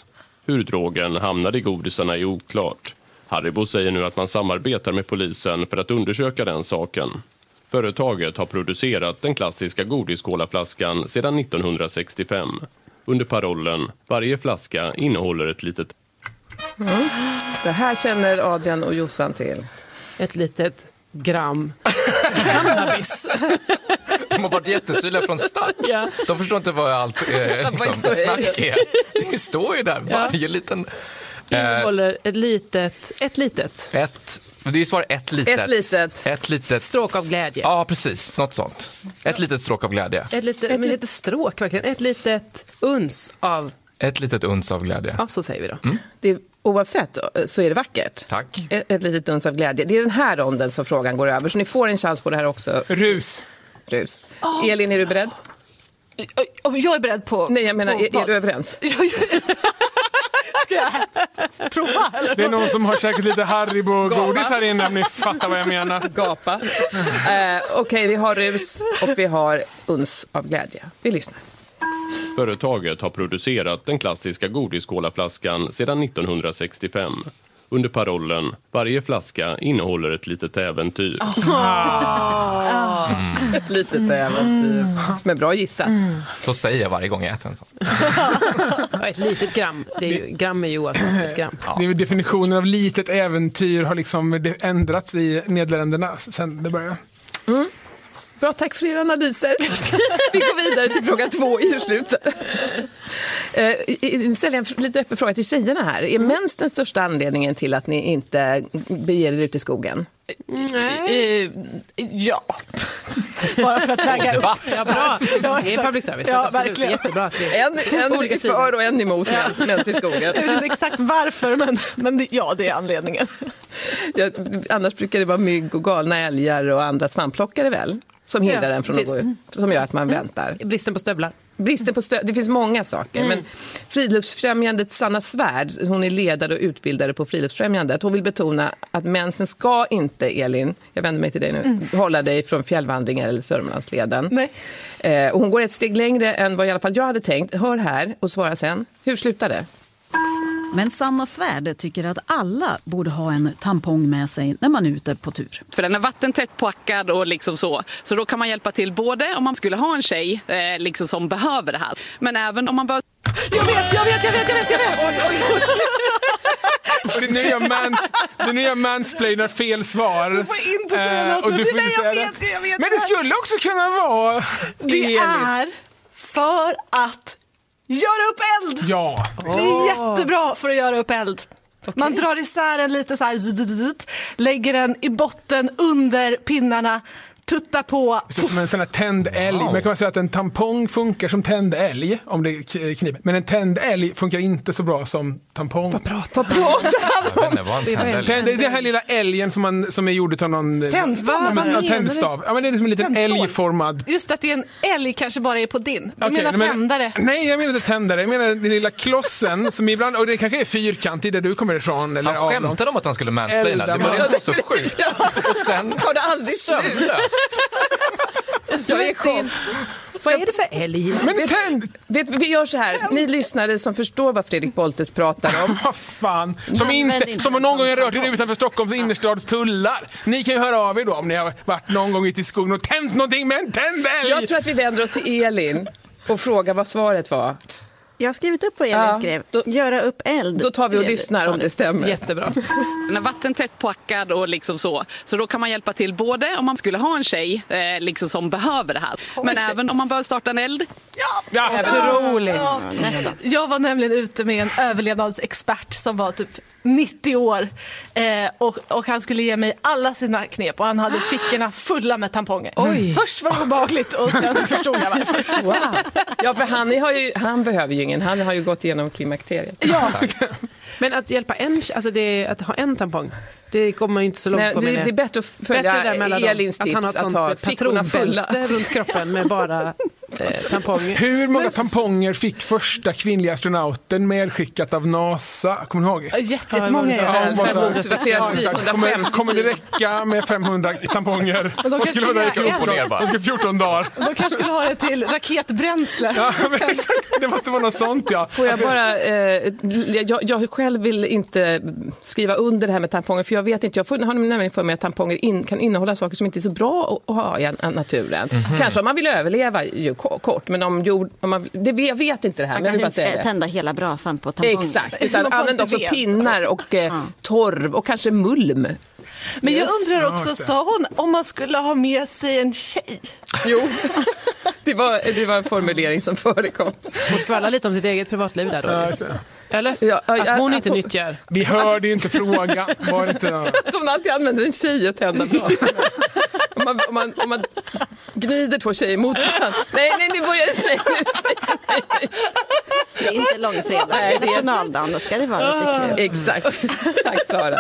Hur drogen hamnade i godisarna är oklart. Haribo säger nu att man samarbetar med polisen för att undersöka den saken. Företaget har producerat den klassiska godiskolaflaskan sedan nittonhundrasextiofem. Under parollen varje flaska innehåller ett litet... Mm. Det här känner Adrian och Jossan till. Ett litet gram cannabis. De har varit jättetydliga från start. Ja. De förstår inte vad allt eh, liksom, snack är. Det står ju där, varje ja. liten... Innehåller ett litet... Ett litet. Ett... Det är svar ett litet. Ett litet. Ett litet. Stråk av glädje. Ja, precis. Något sånt. Ett litet stråk av glädje. Ett litet, ett litet stråk, verkligen. Ett litet uns av... Ett litet uns av glädje. Ja, så säger vi då. Mm. Det, oavsett så är det vackert. Tack. Ett, ett litet uns av glädje. Det är den här ronden som frågan går över. Så ni får en chans på det här också. Rus. Rus. Oh. Elin, är du beredd? Jag är beredd på... Nej, jag menar, på, är, är du överens? Ska jag prova? Eller? Det är någon som har säkert lite Haribo-godis här inne, om ni fattar vad jag menar. Gapa. Eh, Okej, okay, vi har rus och vi har uns av glädje. Vi lyssnar. Företaget har producerat den klassiska godiskolaflaskan sedan nittonhundrasextiofem. Under parollen varje flaska innehåller ett litet äventyr. Oh. Mm. Ett litet äventyr. Som är bra gissat. Mm. Så säger jag varje gång jag äter en sån. Ett litet gram. Det är ju, gram är ju oavsett ett gram. Ja. Det är definitionen av litet äventyr har liksom ändrats i Nederländerna sen det började. Mm. Bra, tack för era analyser. Vi går vidare till fråga två i slutet. Nu ställer jag en lite öppen fråga till tjejerna här. Är mens den största anledningen till att ni inte beger er ut i skogen? Nej. Ja. Bara för att väga upp. Ja, bra. Det är public service. Ja, absolut. verkligen. Jättebra. En, en för och en emot ja. mens i skogen. Jag vet inte exakt varför, men, men det, ja, det är anledningen. Ja, annars brukar det vara mygg och galna älgar och andra svampplockare väl? Som hindrar ja, den från att gå ut. Som gör att man väntar. Bristen på stövlar. Bristen på stö- det finns många saker. Mm. Men Friluftsfrämjandet Sanna Svärd, hon är ledare och utbildare på Friluftsfrämjandet. Hon vill betona att mensen ska inte, Elin, jag vänder mig till dig nu, mm. hålla dig från fjällvandringar eller Sörmlandsleden. Nej. Eh, och hon går ett steg längre än vad i alla fall jag hade tänkt. Hör här och svara sen. Hur slutar det? Men Sanna Svärd tycker att alla borde ha en tampong med sig när man är ute på tur. För den är vattentätt packad och liksom så. Så då kan man hjälpa till både om man skulle ha en tjej eh, liksom som behöver det här. Men även om man behöver... Jag vet, jag vet, jag vet, jag vet, jag vet! Oj, oj, oj. Och det nya mans, det nya mansplainar fel svar. Du får inte säga något. Och du får Nej, inte jag säga vet, jag vet. Men det skulle också kunna vara... Det är för att... Göra upp eld! Ja. Det är jättebra för att göra upp eld. Okay. Man drar isär den lite så här, lägger den i botten under pinnarna, tuttar på. Det är som en sån här tänd älg. Wow. Man kan säga att en tampong funkar som tänd älg om det kniper. Men en tänd älg funkar inte så bra som tampong. Vad pratar han om? Det var en tänd tänd, det är den här lilla älgen som, man, som är gjord av någon... Tändstav? Men, ja, tändstav. Ja, men det är liksom en liten älgformad... Just att det är en älg kanske bara är på din. Du okay, menar tändare? Men, nej, jag menar inte tändare. Jag menar den lilla klossen som ibland... Och det kanske är fyrkantig där du kommer ifrån. Eller han skämtade om att han skulle mansplaina. Det var det som så sjukt. Och sen tar det aldrig slut. Jag är chock. Vad är det för älg? Men vet, vet, vi gör så här. Ni lyssnare som förstår vad Fredrik Boltes pratar om. Vad fan. Som, inte, som någon gång har rört er utanför Stockholms innerstads tullar. Ni kan ju höra av er då om ni har varit någon gång ute i skogen och tänt någonting med en tändälg. Jag tror att vi vänder oss till Elin och frågar vad svaret var. Jag har skrivit upp vad Elin ja, skrev. Då, Göra upp eld. Då tar vi och lyssnar om det stämmer. Jättebra. Den är vattentätt packad och liksom så. Så då kan man hjälpa till både om man skulle ha en tjej eh, liksom som behöver det här. Men oh, även om man behöver starta en eld. Ja, ja. Otroligt. Ja. Jag var nämligen ute med en överlevnadsexpert som var typ nittio år. Eh, och, och han skulle ge mig alla sina knep. Och han hade fickorna fulla med tamponger. Oj. Först var det obehagligt och sen förstod jag varför. Wow. Ja, för han, har ju, han behöver ju ingen. Han har ju gått igenom klimakteriet. Ja. Men att hjälpa en, alltså det, att ha en tampong. Det kommer inte så långt Nej, på det, med det. det är bättre att följa Elins tips, att han har ett att ha sånt fickorna fulla. patronbälte runt kroppen med bara eh, tamponger. Hur många tamponger fick första kvinnliga astronauten medskickat av NASA? Kommer ni ihåg? Jättemånga. Ja, hon var så här, Ja, exakt. Kommer, kommer det räcka med femhundra tamponger? De skulle vara där i fjorton, fjorton dagar. De kanske skulle ha det till raketbränsle. Ja, men exakt. Det måste vara något sånt, ja. Får jag bara... Eh, jag, jag själv vill inte skriva under det här med tamponger, för jag vet inte, jag får, har nämligen för mig att tamponger in, kan innehålla saker som inte är så bra att ha i naturen. Mm-hmm. Kanske om man vill överleva ju kort, men om jord... Om man, det, jag vet inte det här. Man men kanske jag inte tända hela brasan på tamponger. Exakt, utan använd också pinnar och eh, torv och kanske mulm. Men jag Yes. undrar också, sa hon om man skulle ha med sig en tjej? Jo, det var, det var en formulering som förekom. Hon skvallrar lite om sitt eget privatliv där då. Ja, så. Eller? Ja, att hon ja, inte ja, nyttjar. Vi hörde ju inte frågan. Var det inte att hon alltid använder en tjej att tända bra. om, man, om, man, om man gnider två tjejer mot varandra. Nej, nej, nu börjar det. Nej, nej, nej. Det är inte långfredag, nej, det är nationaldagen. Då ska det vara lite kul. Exakt. Tack, Sara.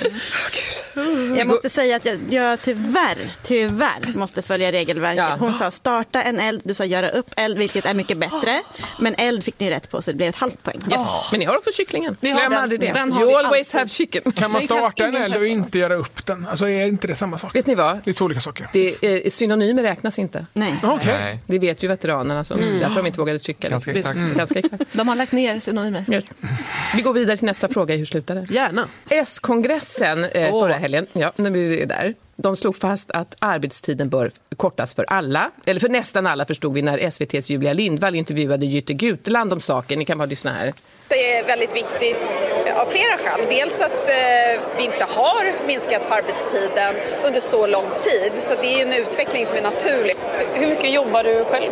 Jag måste säga att jag, jag tyvärr, tyvärr måste följa regelverket. Ja. Hon sa starta en eld, du sa göra upp eld, vilket är mycket bättre. Men eld fick ni rätt på, så det blev ett halvt poäng. Yes. Men ni har också kycklingen. Vi har Glöm den. aldrig det. Den har You vi always alltid. have chicken. Kan man starta en eld och inte göra upp den? Alltså är inte det samma sak? Vet ni vad? Det är två olika saker. Det är, synonymer räknas inte. Nej. Okej. Nej. Det vet ju veteranerna, som, Mm. därför de inte vågade trycka. Ganska Visst, exakt. Ganska exakt. De har lagt ner synonymer. Yes. Vi går vidare till nästa fråga. Hur slutar det? Gärna. S-kongressen eh, Åh. förra helgen, ja, nu blir det där. De slog fast att arbetstiden bör kortas för alla, eller för nästan alla, förstod vi när S V T:s Julia Lindvall intervjuade Jytte Guteland om saken. Ni kan bara lyssna här. Det är väldigt viktigt av flera skäl. Dels att eh, vi inte har minskat på arbetstiden under så lång tid, så det är en utveckling som är naturlig. Hur mycket jobbar du själv?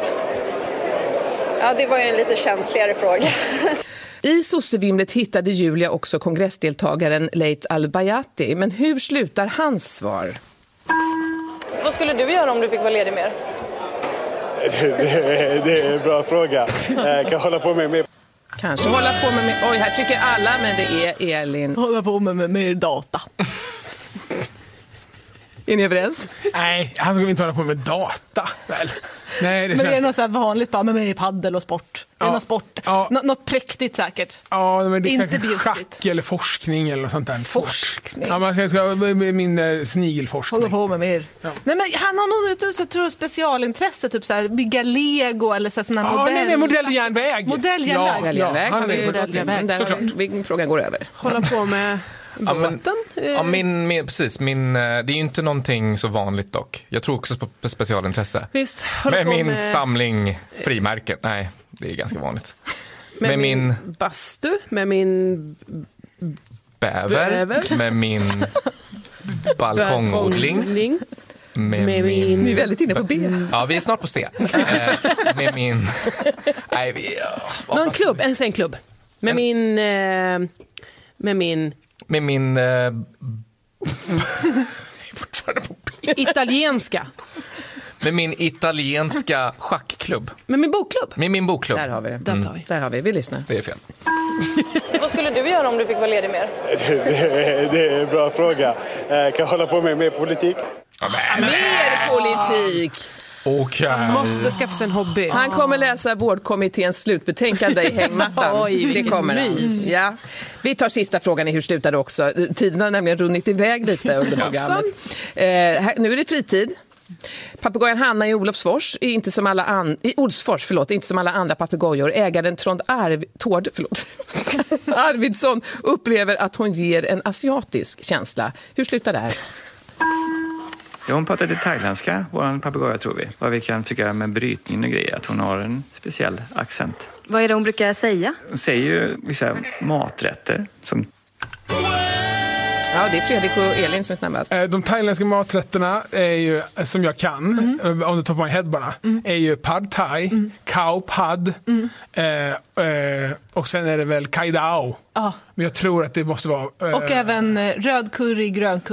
Ja, det var ju en lite känsligare fråga. I sossevimlet hittade Julia också kongressdeltagaren Leit Al-Bayati. Men hur slutar hans svar? Vad skulle du göra om du fick vara ledig mer? Det är en bra fråga. Jag kan hålla på med mer. Kanske hålla på med... Oj, här tycker alla, men det är Elin. Hålla på med mer data. Är ni överens? Nej, han ska inte hålla på med data, väl? Nej, det Men det är jag... något så här vanligt, bara med mig i paddel och sport. Det är Ja. något sport. Ja. Nå- något präktigt säkert. Ja, men det är Inte kanske bjussigt. schack eller forskning eller något sånt där. Forskning. Ja, man ska med min eh, snigelforskning. Hålla på med mer. Ja. Nej, men han har nog ett så tror jag, specialintresse, typ så här, bygga Lego eller så här, såna Ja, modell. nej, nej, modelljärnväg. Modelljärnväg. Ja, ja, han är på Modelljärnväg. Där såklart. har vi- frågan går över. Hålla på med Ja, men, båten. ja, min, min, precis. Min, eh, det är ju inte någonting så vanligt dock. Jag tror också på specialintresse. Visst, hålla Med på min med, samling frimärken. Nej, det är ganska vanligt. med, med min, min bastu, med min bäver, bäver. med min balkongodling. balkongodling, Med, med min... min... Ni är väldigt inne på B. Ja, vi är snart på C. Eh, med min... Nej, vi... ja, Någon klubb, en sängklubb. Med En- min... Eh, med min... Med min... Eh... fortfarande på B. italienska. Med min italienska schackklubb. Med min bokklubb. Med min bokklubb. Där har vi det. Där tar vi. Där har vi. Vi lyssnar. Det är fel. Vad skulle du göra om du fick vara ledig mer? Det är en bra fråga. Jag kan hålla på med mer politik. Mer politik! Okej. Måste skaffa sig en hobby. Han kommer läsa vårdkommitténs slutbetänkande i hängmattan. Oj, det vilken kommer han. mys. Ja. Vi tar sista frågan i hur slutar det också. Tiden har nämligen runnit iväg lite under programmet. Eh, här, nu är det fritid. Papegojan Hanna i Olofsfors är inte som alla an- i Olsfors, förlåt, inte som alla andra papegojor. Ägaren Trond Arv- Tord, förlåt. Arvidsson upplever att hon ger en asiatisk känsla. Hur slutar det här? Ja, hon pratar lite thailändska, vår papegoja tror vi. Vad vi kan tycka med brytningen och grejer, att hon har en speciell accent. Vad är det hon brukar säga? Hon säger ju vissa maträtter som... Ja, det är Fredrik och Elin som är snabbast. Eh, De thailändska maträtterna är ju, som jag kan, mm. on the top of my head bara, mm. är ju pad thai, mm. khao pad mm. eh, eh, och sen är det väl kai dao. Ja. Men jag tror att det måste vara... Eh, Och även eh, röd curry, grön curry.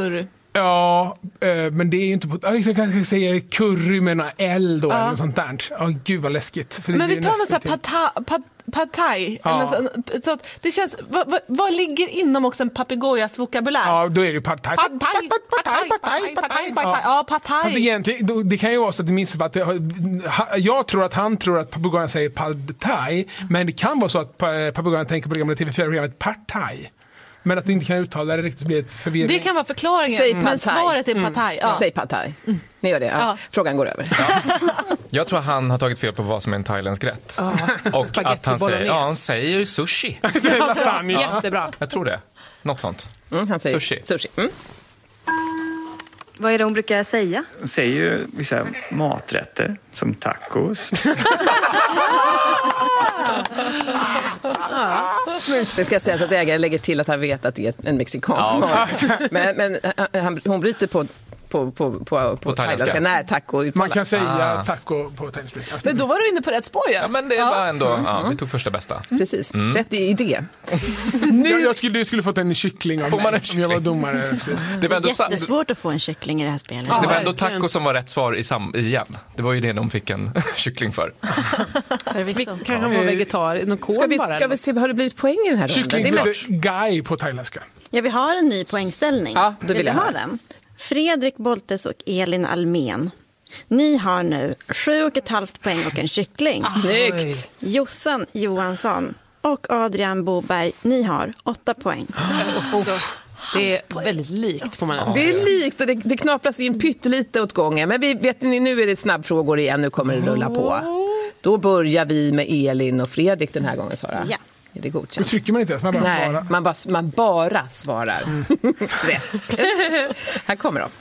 Ja, eh, men det är ju inte på... Jag kanske säga curry med någon eld då, Ja. eller något sånt där. Ja, oh, gud vad läskigt. För det Men vi blir tar något nästan sånt här pad, pad, pad thai. Ja. Eller så, så att det känns, vad, vad, vad ligger inom också en papegojas vokabulär? Ja, då är det ju pad thai. Pad thai, pad thai, pad thai, pad thai, pad thai. Ja, pad thai. Fast egentligen, då- det kan ju vara så att det minns att det, ha- jag tror att han tror att papegojan säger pad thai, men det kan vara så att pa- papegojan tänker på det gamla T V fyra-programmet pad thai. Men att det inte kan uttala det riktigt blir ett förvirring. Det kan vara förklaringen, Säg men pad thai. svaret är pad thai. Ja. Säg pad thai. Ni gör det, ja. Ja. Frågan går över. Jag tror han har tagit fel på vad som är en thailändsk rätt. Ja. Och Spaghetti att han säger, bolognese. ja, han säger sushi. Lasagne. Ja. Jättebra. Jag tror det. Något sånt. Mm, han säger Sushi. sushi. Mm. Vad är det hon brukar säga? Hon säger ju vissa maträtter som tacos. Det ska sägas att ägaren lägger till att han vet att det är en mexikansk Ja. mat. Men, men han, hon bryter på, på, på, på, på, på thailändska när taco uttalas. Man kan säga Ah. taco på thailändska. Men då var du inne på rätt spår ju. Ja, men det var ändå, ja, vi tog första bästa. Precis, Mm. rätt idé. Jag, jag skulle, du skulle fått en kyckling av Får man mig en om jag var kyckling? domare. Precis. Det var ändå, sa- Jättesvårt att få en kyckling i det här spelet. det var ändå verkligen. taco som var rätt svar i sam- igen. Det var ju det de fick en kyckling för. Vi Förvisso. kan han vara vegetarier, någon kod Ska vi, bara. ska vi se, har det blivit poäng i den här Kyckling rundan? Det är heter gai på thailändska. Ja, vi har en ny poängställning. Ja, då vill jag ha ha. den? Fredrik Boltes och Elin Almen. Ni har nu sju och ett halvt poäng och en kyckling. Snyggt! Jossan Johansson och Adrian Boberg, ni har åtta poäng. Också. Det är väldigt likt får man Det är likt och det, det knapras in pyttelite åt gången. Men vi, vet ni, nu är det snabbfrågor igen, nu kommer det rulla på. Då börjar vi med Elin och Fredrik den här gången, Sara. Ja. Är det Då godkänt? trycker man inte ens, man bara Nej, svarar. man bara, man bara svarar. Rätt. Här kommer de.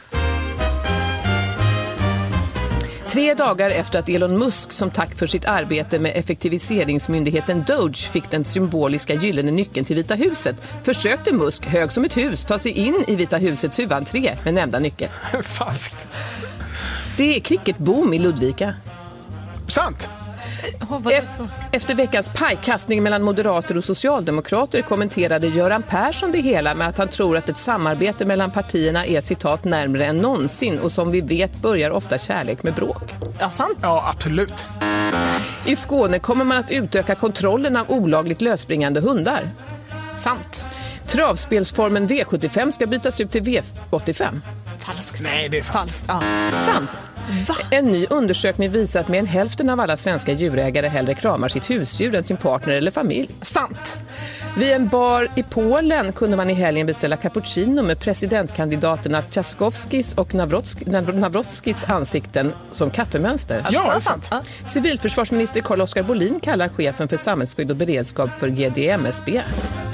Tre dagar efter att Elon Musk som tack för sitt arbete med effektiviseringsmyndigheten Doge fick den symboliska gyllene nyckeln till Vita huset försökte Musk, hög som ett hus, ta sig in i Vita husets huvudentré med nämnda nyckel. Falskt. Det är cricketboom i Ludvika. Sant. Ef- Efter veckans pajkastning mellan moderater och socialdemokrater kommenterade Göran Persson det hela med att han tror att ett samarbete mellan partierna är citat närmare än någonsin och som vi vet börjar ofta kärlek med bråk. Ja, sant. Ja, absolut. I Skåne kommer man att utöka kontrollen av olagligt lösspringande hundar. Sant. Travspelsformen V sjuttiofem ska bytas ut till V åttiofem. Falskt. Nej, det är falskt. Falskt. Ja. Sant. En ny undersökning visar att mer än hälften av alla svenska djurägare hellre kramar sitt husdjur än sin partner eller familj. Sant. Vid en bar i Polen kunde man i helgen beställa cappuccino med presidentkandidaterna Trzaskowskis och Nawrocki- Nawr- Nawrockis ansikten som kaffemönster. Ja, det är sant. Civilförsvarsminister Carl-Oskar Bolin kallar chefen för samhällsskydd och beredskap för G D M S B.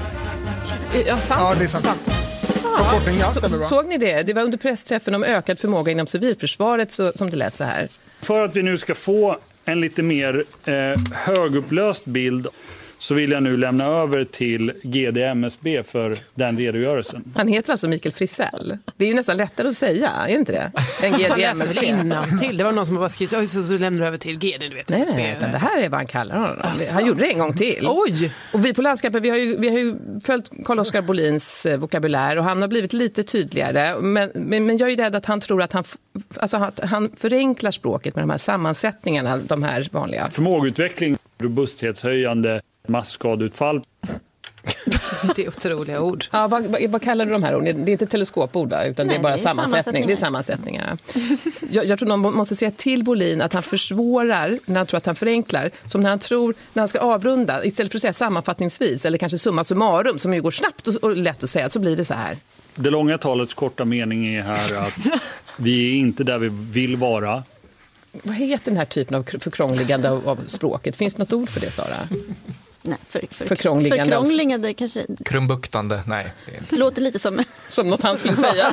Ja, sant. Ja, det är sant. Förkortning, ja, Så, stämmer bra. såg ni det? Det var under pressträffen om ökad förmåga inom civilförsvaret så, som det lät så här. För att vi nu ska få en lite mer eh, högupplöst bild så vill jag nu lämna över till G D M S B för den redogörelsen. Han heter alltså Mikael Frisell. Det är ju nästan lättare att säga, är det inte det? Än G Han D M läste S väl B. innantill. Det var någon som bara skrev så, så, så lämnar du över till G D, du vet. Nej, nej, utan det här är vad han kallar honom. Asså. Han gjorde det en gång till. Oj! Och vi på Landskampen, vi har ju, vi har ju följt Carl-Oskar Bolins eh, vokabulär och han har blivit lite tydligare. Men, men, men jag är rädd att han tror att han, f- alltså, att han förenklar språket med de här sammansättningarna, de här vanliga. Förmågeutveckling, robusthetshöjande, masskadeutfall. Det är otroliga ord. Ja, vad, vad, vad kallar du de här orden? Det är inte teleskopord då, utan Nej, det är bara det är sammansättning. Det är sammansättningar. sammansättningar. Jag, jag tror någon måste säga till Bolin att han försvårar när han tror att han förenklar. Som när han tror, när han ska avrunda, istället för att säga sammanfattningsvis eller kanske summa summarum som ju går snabbt och, och lätt att säga, så blir det så här. Det långa talets korta mening är här att vi är inte där vi vill vara. Vad heter den här typen av förkrångligande av, av språket? Finns det något ord för det, Sara? Nej, för, för, Förkrångligande. förkrångligande kanske. Krumbuktande, nej. Det är inte. Det låter lite som... Som något han skulle säga.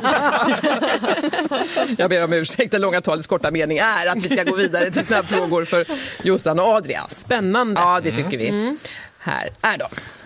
Jag ber om ursäkt, det långa talets korta mening är att vi ska gå vidare till snabbfrågor för Jossan och Adrian. Spännande. Ja, det tycker vi. Mm. Här är de.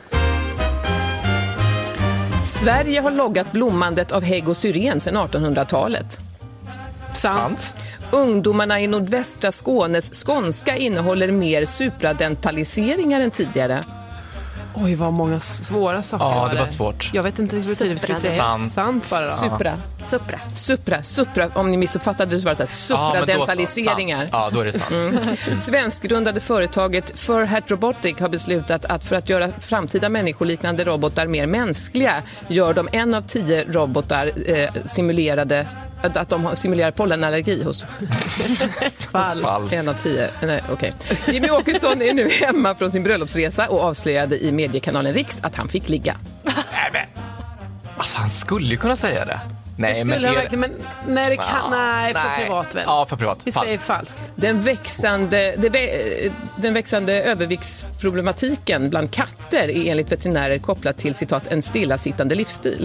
Sverige har loggat blommandet av hägg och syren sedan artonhundratalet. Sant. Ungdomarna i nordvästra Skånes skånska innehåller mer supradentaliseringar än tidigare. Oj, vad många svåra saker Ja, var det var svårt. Jag vet inte riktigt vad det betyder. Ska vi säga Sant. sant bara då? Supra. Supra. Supra, supra. Om ni missuppfattade det så var det så här, Ja, men då så. supradentaliseringar. Sant. Ja, då är det sant. Mm. Svenskgrundade företaget Furhat Robotic har beslutat att för att göra framtida människoliknande robotar mer mänskliga gör de en av tio robotar eh, simulerade att, att de har simulerat pollenallergi hos Falskt. Falskt. En av tio. Nej, okej. Okay. Jimmy Åkesson är nu hemma från sin bröllopsresa och avslöjade i mediekanalen Riks att han fick ligga. Alltså, han skulle ju kunna säga det. Nej, det men skulle är verkligen, men nej, det kan, Ja, nej, för nej. privat väl. Ja, för privat. Vi Falskt. säger falskt. Den växande, det, vä- den växande överviktsproblematiken bland katter är enligt veterinärer kopplat till citat en stillasittande livsstil.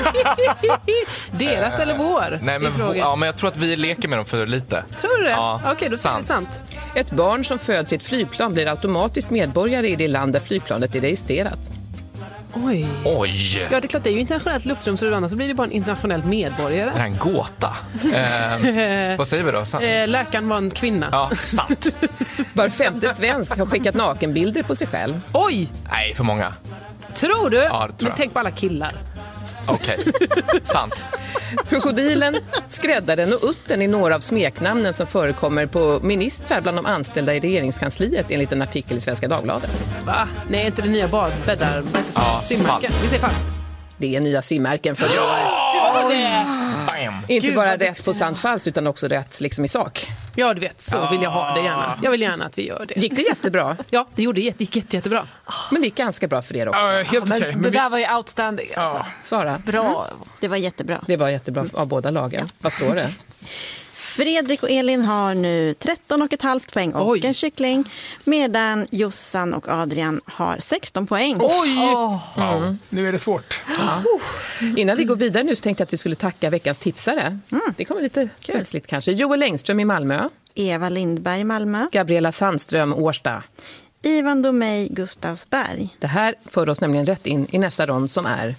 Deras eller vår? Nej, men, frågan. ja, men jag tror att vi leker med dem för lite. Tror du det? Ja, Okej, då säger vi sant. Ett barn som föds i ett flygplan blir automatiskt medborgare i det land där flygplanet är registrerat. Oj. Oj. Ja, det är klart, det är ju internationellt luftrum, så annars så blir det bara en internationell medborgare. Det här är en gåta. Eh, vad säger vi då? Sant? Eh, läkaren var en kvinna. Ja, sant. Var femte svensk har skickat nakenbilder på sig själv. Oj! Nej, för många. Tror du? Ja, det tror Men jag. tänk på alla killar. Okej, sant. Krokodilen, skräddaren och utten är några av smeknamnen som förekommer på ministrar bland de anställda i regeringskansliet enligt en artikel i Svenska Dagbladet. Va? Nej, inte det nya badbäddar. Ja, Simmärken. falskt. Vi säger fast. Det är nya simmärken för Ja, det. Bam. Inte Gud, bara vad rätt på sant falskt utan också rätt liksom i sak. Ja, du vet, så vill jag ha det gärna. Jag vill gärna att vi gör det. Gick det jättebra? Ja, det gjorde det jätte, gick jätte, jättebra. Men det gick ganska bra för er också. Ja, helt Men okej. det Men vi, där var ju outstanding alltså. Sara? Bra. Det var jättebra. Det var jättebra av båda lagen. Vad står det? Fredrik och Elin har nu tretton och ett halvt poäng och Oj. en kyckling. Medan Jossan och Adrian har sexton poäng. Oj! ja, nu är det svårt. Innan vi går vidare nu så tänkte jag att vi skulle tacka veckans tipsare. Det kommer lite plötsligt kanske. Joel Engström i Malmö. Eva Lindberg, Malmö. Gabriella Sandström, Årsta. Ivan Domey, Gustavsberg. Det här för oss nämligen rätt in i nästa rond som är...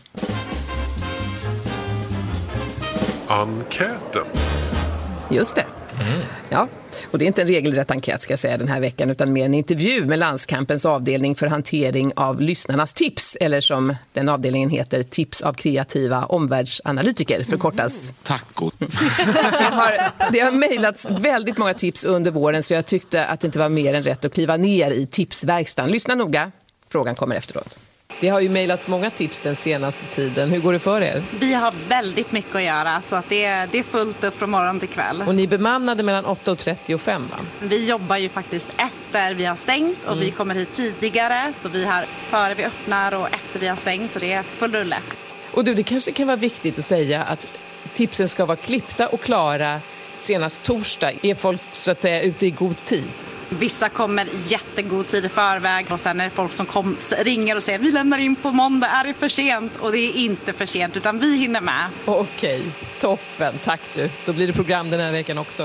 Enkäten. Just det. Ja, och det är inte en regelrätt enkät ska jag säga den här veckan utan mer en intervju med Landskampens avdelning för hantering av lyssnarnas tips eller som den avdelningen heter tips av kreativa omvärldsanalytiker förkortas. Taco. Det har, det har mejlats väldigt många tips under våren så jag tyckte att det inte var mer än rätt att kliva ner i tipsverkstan. Lyssna noga, frågan kommer efteråt. Det har ju mejlats många tips den senaste tiden. Hur går det för er? Vi har väldigt mycket att göra så att det, är, det är fullt upp från morgon till kväll. Och ni bemannade mellan åtta och trettio och fem va? Vi jobbar ju faktiskt efter vi har stängt och Mm. vi kommer hit tidigare så vi har före vi öppnar och efter vi har stängt så det är full rulle. Och du, det kanske kan vara viktigt att säga att tipsen ska vara klippta och klara senast torsdag. Är folk så att säga ute i god tid? Vissa kommer jättegod tid i förväg och sen är det folk som kom, ringer och säger vi lämnar in på måndag, är det för sent? Och det är inte för sent utan vi hinner med. Okej, toppen, tack du. Då blir det program den här veckan också.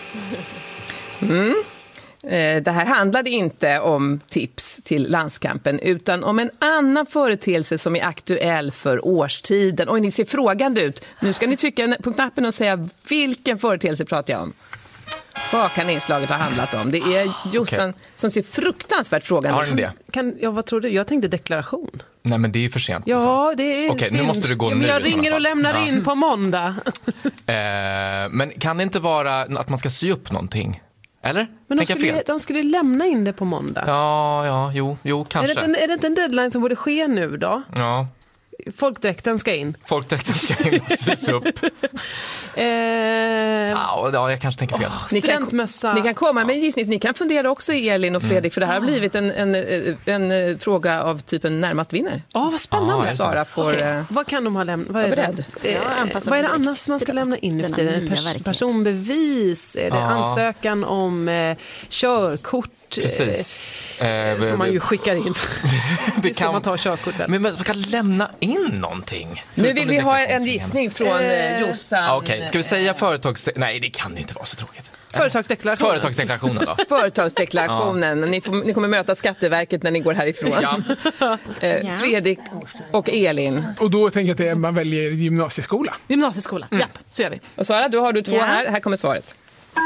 Mm. Eh, Det här handlade inte om tips till landskampen utan om en annan företeelse som är aktuell för årstiden. Oj, ni ser frågande ut. Nu ska ni trycka på knappen och säga vilken företeelse pratar jag om. Vad kan inslaget ha handlat om? Det är Jossan Okay. som ser fruktansvärt frågande Har ni det? Kan, ja, vad tror du? Jag tänkte deklaration. Nej, men det är ju för sent. Ja, det är Okej, nu synd. måste du gå ja, men nu Jag i sådana ringer och fall. lämnar Ja. in på måndag. Eh, men kan det inte vara att man ska sy upp någonting? Eller? Men de Tänker jag skulle, fel? de skulle lämna in det på måndag. Ja, ja, jo, jo, Är kanske. det, inte en, är det inte en deadline som borde ske nu då? Ja, Folkdräkten ska in. folkdräkten ska in och sys upp. Eh, Ja, ja, jag kanske tänker fel. Ni kan, Studentmössa. ni kan komma med en gissning. Ni kan fundera också, Elin och Fredrik, för det här har blivit en, en, en, en fråga av typen närmast vinner. Ja, vad spännande. Ja, Sara får... Okej, eh, vad kan de ha lämnat? Vad var är beredd. det? Eh, vad är det annars man ska lämna in efter Denna det? nya Pers- verklighet. personbevis? Är det Ja. ansökan om eh, körkort? Precis. Eh, Eh, som man ju skickar in. det Det är så kan- man tar körkort. väl? Men man kan lämna in någonting. Nu vill vi ha en gissning från eh, Jossan. Ja, Okej, ska vi säga företags... Nej, det kan ju inte vara så tråkigt. Företagsdeklarationen. Företagsdeklarationen då? Företagsdeklarationen. Ni, får, ni kommer möta Skatteverket när ni går härifrån. Ja. Eh, Fredrik och Elin. Och då tänker jag att det är, man väljer gymnasieskola. Gymnasieskola, Mm. japp, så gör vi. Och Sara, då har du två Ja. här. Här kommer svaret.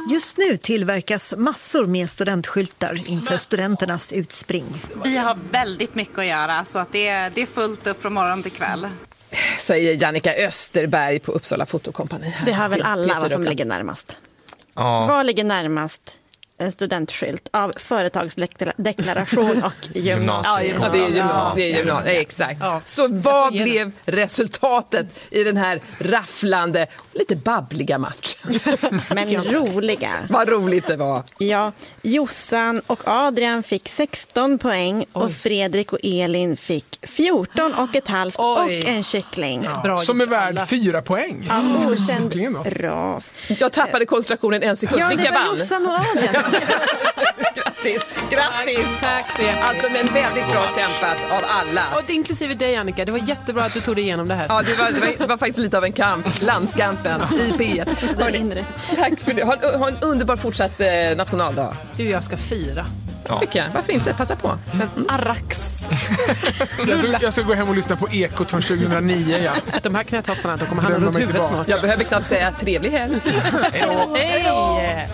Just nu tillverkas massor med studentskyltar inför studenternas utspring. Vi har väldigt mycket att göra så att det är, det är fullt upp från morgon till kväll. Säger Jannica Österberg på Uppsala Fotokompani. Det har väl alla vad som ligger närmast. Ja. Vad ligger närmast en studentskylt av företagsdeklaration och gymnasium? Ja, det är gymnasium. Det är gymnasium. Exakt. Ja. Så vad blev resultatet i den här rafflande, lite babbliga matchen? Men roliga. Vad roligt det var. Ja, Jossan och Adrian fick sexton poäng och Fredrik och Elin fick fjorton och ett halvt Oj. och en kyckling. Ja. Bra, som är värd fyra poäng. Ja, okänd ras. Jag tappade koncentrationen en sekund. Ja, Vilka det var vann? Jossan och Adrian. Grattis, grattis. Tack så jättemycket. Alltså men väldigt bra kämpat av alla. Och inklusive dig Annika, det var jättebra att du tog dig igenom det här. Ja, det var, det var, det var faktiskt lite av en kamp, landskampen i P ett. Hörrni, tack för det. Ha, ha en underbar fortsatt eh, nationaldag. Du, jag ska fira. Ja. Tycker jag. Varför inte? Passa på. Mm. Arrax. jag, ska, jag ska gå hem och lyssna på Ekot från tjugohundranio. Ja. De här knätofsarna, de kommer hamna runt huvudet snart. Jag behöver knappt säga trevlig helg. Hej då. Hej!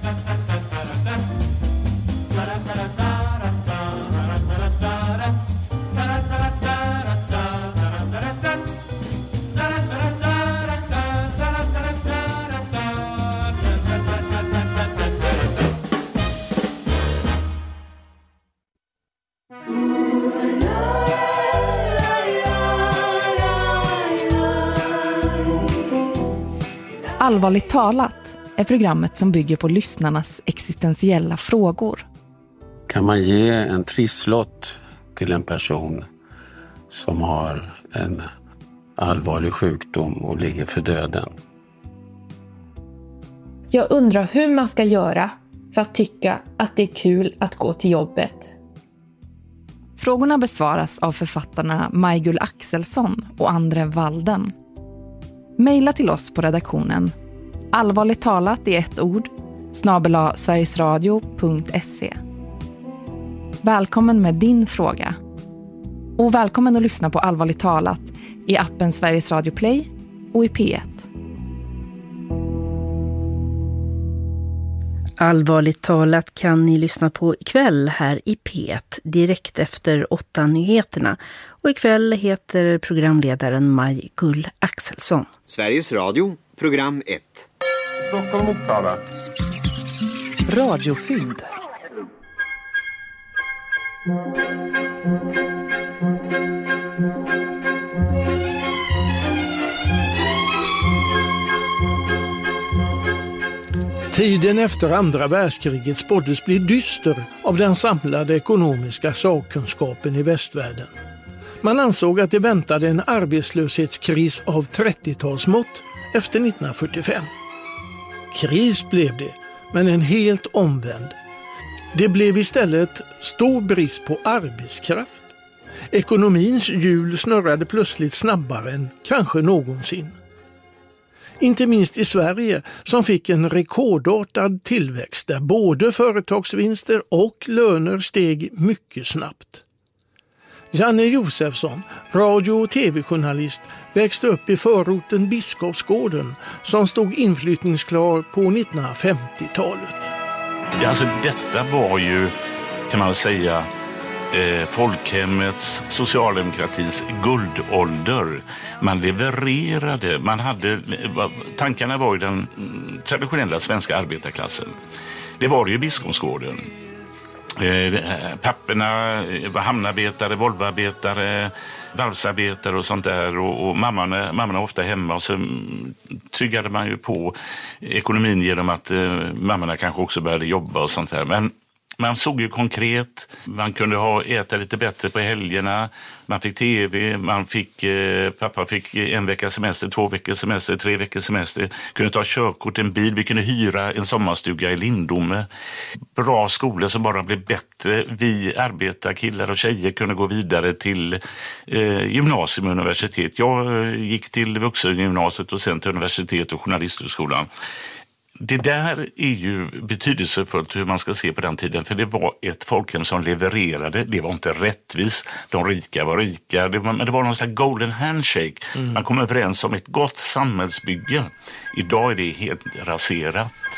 Allvarligt talat är programmet som bygger på lyssnarnas existentiella frågor. Kan man ge en trisslott till en person som har en allvarlig sjukdom och ligger för döden? Jag undrar hur man ska göra för att tycka att det är kul att gå till jobbet. Frågorna besvaras av författarna Majgull Axelsson och Andre Walden. Maila till oss på redaktionen allvarligt talat i ett ord snabel-a sverigesradio punkt se. Välkommen med din fråga. Och välkommen att lyssna på Allvarligt talat i appen Sveriges Radio Play och i P ett. Allvarligt talat kan ni lyssna på ikväll här i P ett direkt efter åtta nyheterna. Och ikväll heter programledaren Majgull Axelsson. Sveriges Radio, program ett. Stockholm Uppsala. Radiofylld. Tiden efter andra världskriget spåddes bli dyster av den samlade ekonomiska sakkunskapen i västvärlden. Man ansåg att det väntade en arbetslöshetskris av trettiotalsmått efter nittonhundrafyrtiofem. Kris blev det, men en helt omvänd. Det blev istället stor brist på arbetskraft. Ekonomins hjul snurrade plötsligt snabbare än kanske någonsin. Inte minst i Sverige som fick en rekordartad tillväxt där både företagsvinster och löner steg mycket snabbt. Janne Josefsson, radio- och tv-journalist, växte upp i förorten Biskopsgården som stod inflyttningsklar på nittonhundrafemtiotalet. Alltså detta var ju, kan man säga, eh, folkhemmets, socialdemokratins guldålder. Man levererade, man hade, tankarna var ju den traditionella svenska arbetarklassen. Det var ju Biskopsgården. Eh, papporna var hamnarbetare, volvoarbetare, varvsarbetare och sånt där. Och, och mammarna, mammarna ofta hemma. Och så tryggade man ju på ekonomin genom att eh, mammarna kanske också började jobba och sånt där. Men man såg ju konkret, man kunde ha äta lite bättre på helgerna, man fick tv, man fick, eh, pappa fick en veckas semester, två veckors semester, tre veckors semester, kunde ta körkort, en bil, vi kunde hyra en sommarstuga i Lindome. Bra skolor som bara blev bättre, vi arbetarkillar och tjejer kunde gå vidare till eh, gymnasium och universitet. Jag eh, gick till vuxengymnasiet och sen till universitet och journalisthögskolan. Det där är ju betydelsefullt hur man ska se på den tiden, för det var ett folkhem som levererade, det var inte rättvist, de rika var rika, det var, men det var någon slags golden handshake. Mm. Man kom överens om ett gott samhällsbygge. Idag är det helt raserat.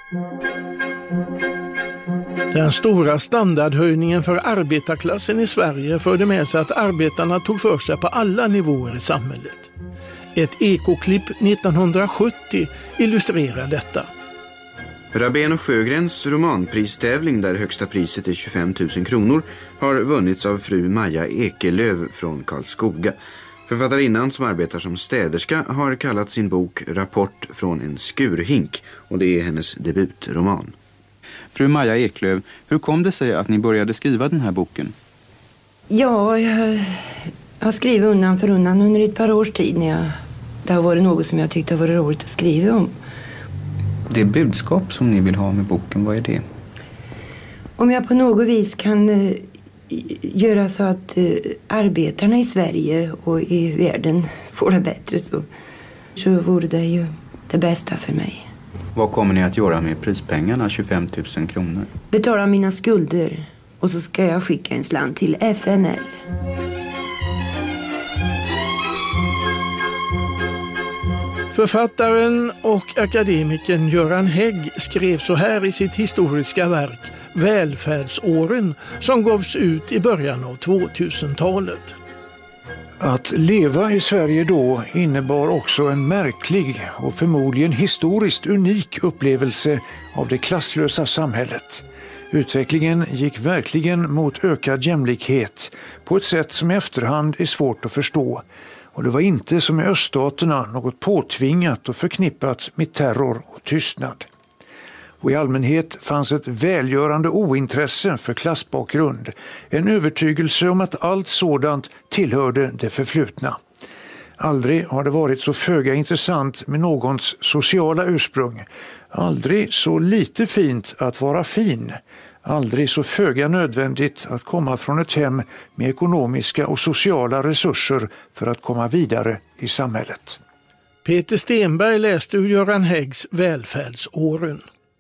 Den stora standardhöjningen för arbetarklassen i Sverige förde med sig att arbetarna tog för sig på alla nivåer i samhället. Ett ekoklipp nittonhundrasjuttio illustrerar detta. Rabén och Sjögrens romanpristävling, där högsta priset är tjugofem tusen kronor, har vunnits av fru Maja Ekelöv från Karlskoga. Författarinnan, som arbetar som städerska, har kallat sin bok Rapport från en skurhink, och det är hennes debutroman. Fru Maja Eklöv, hur kom det sig att ni började skriva den här boken? Ja, jag har skrivit undan för undan under ett par års tid när jag, det har varit något som jag tyckte har varit roligt att skriva om. Det budskap som ni vill ha med boken, vad är det? Om jag på något vis kan uh, göra så att uh, arbetarna i Sverige och i världen får det bättre, så, så vore det ju det bästa för mig. Vad kommer ni att göra med prispengarna, tjugofem tusen kronor? Betala mina skulder, och så ska jag skicka en slant till F N L. Författaren och akademikern Göran Hägg skrev så här i sitt historiska verk Välfärdsåren, som gavs ut i början av tvåtusentalet. Att leva i Sverige då innebar också en märklig och förmodligen historiskt unik upplevelse av det klasslösa samhället. Utvecklingen gick verkligen mot ökad jämlikhet på ett sätt som i efterhand är svårt att förstå. Och det var inte som i öststaterna något påtvingat och förknippat med terror och tystnad. Och i allmänhet fanns ett välgörande ointresse för klassbakgrund, en övertygelse om att allt sådant tillhörde det förflutna. Aldrig har det varit så föga intressant med någons sociala ursprung, aldrig så lite fint att vara fin, aldrig så föga nödvändigt att komma från ett hem med ekonomiska och sociala resurser för att komma vidare i samhället. Peter Stenberg läste ur Göran Häggs Välfärdsåren.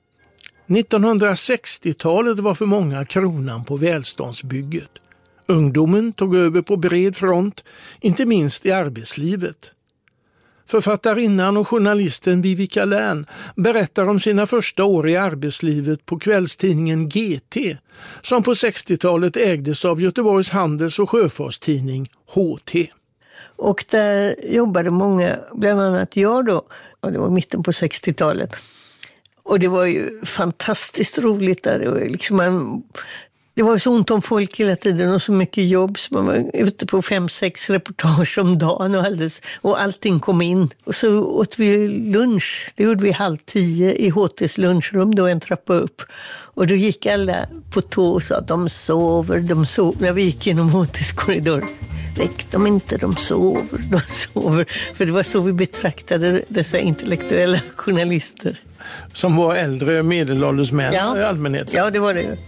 nittonhundrasextiotalet var för många kronan på välståndsbygget. Ungdomen tog över på bred front, inte minst i arbetslivet. Författarinnan och journalisten Vivica Lärn berättar om sina första år i arbetslivet på kvällstidningen G T, som på sextiotalet ägdes av Göteborgs handels- och sjöfartstidning H T. Och där jobbade många, bland annat jag då, och det var mitten på sextiotalet. Och det var ju fantastiskt roligt där. Och liksom man, det var så ont om folk hela tiden och så mycket jobb, så man var ute på fem, sex reportage om dagen och, alldeles, och allting kom in. Och så åt vi lunch, det gjorde vi halv tio i H T:s lunchrum, då en trappa upp. Och då gick alla på tå och sa att de sover, de sover, när vi gick genom H T:s korridor. Väck dem inte, de sover, de sover. För det var så vi betraktade dessa intellektuella journalister. Som var äldre medelålders män ja. i allmänhet. Ja, det var det ju.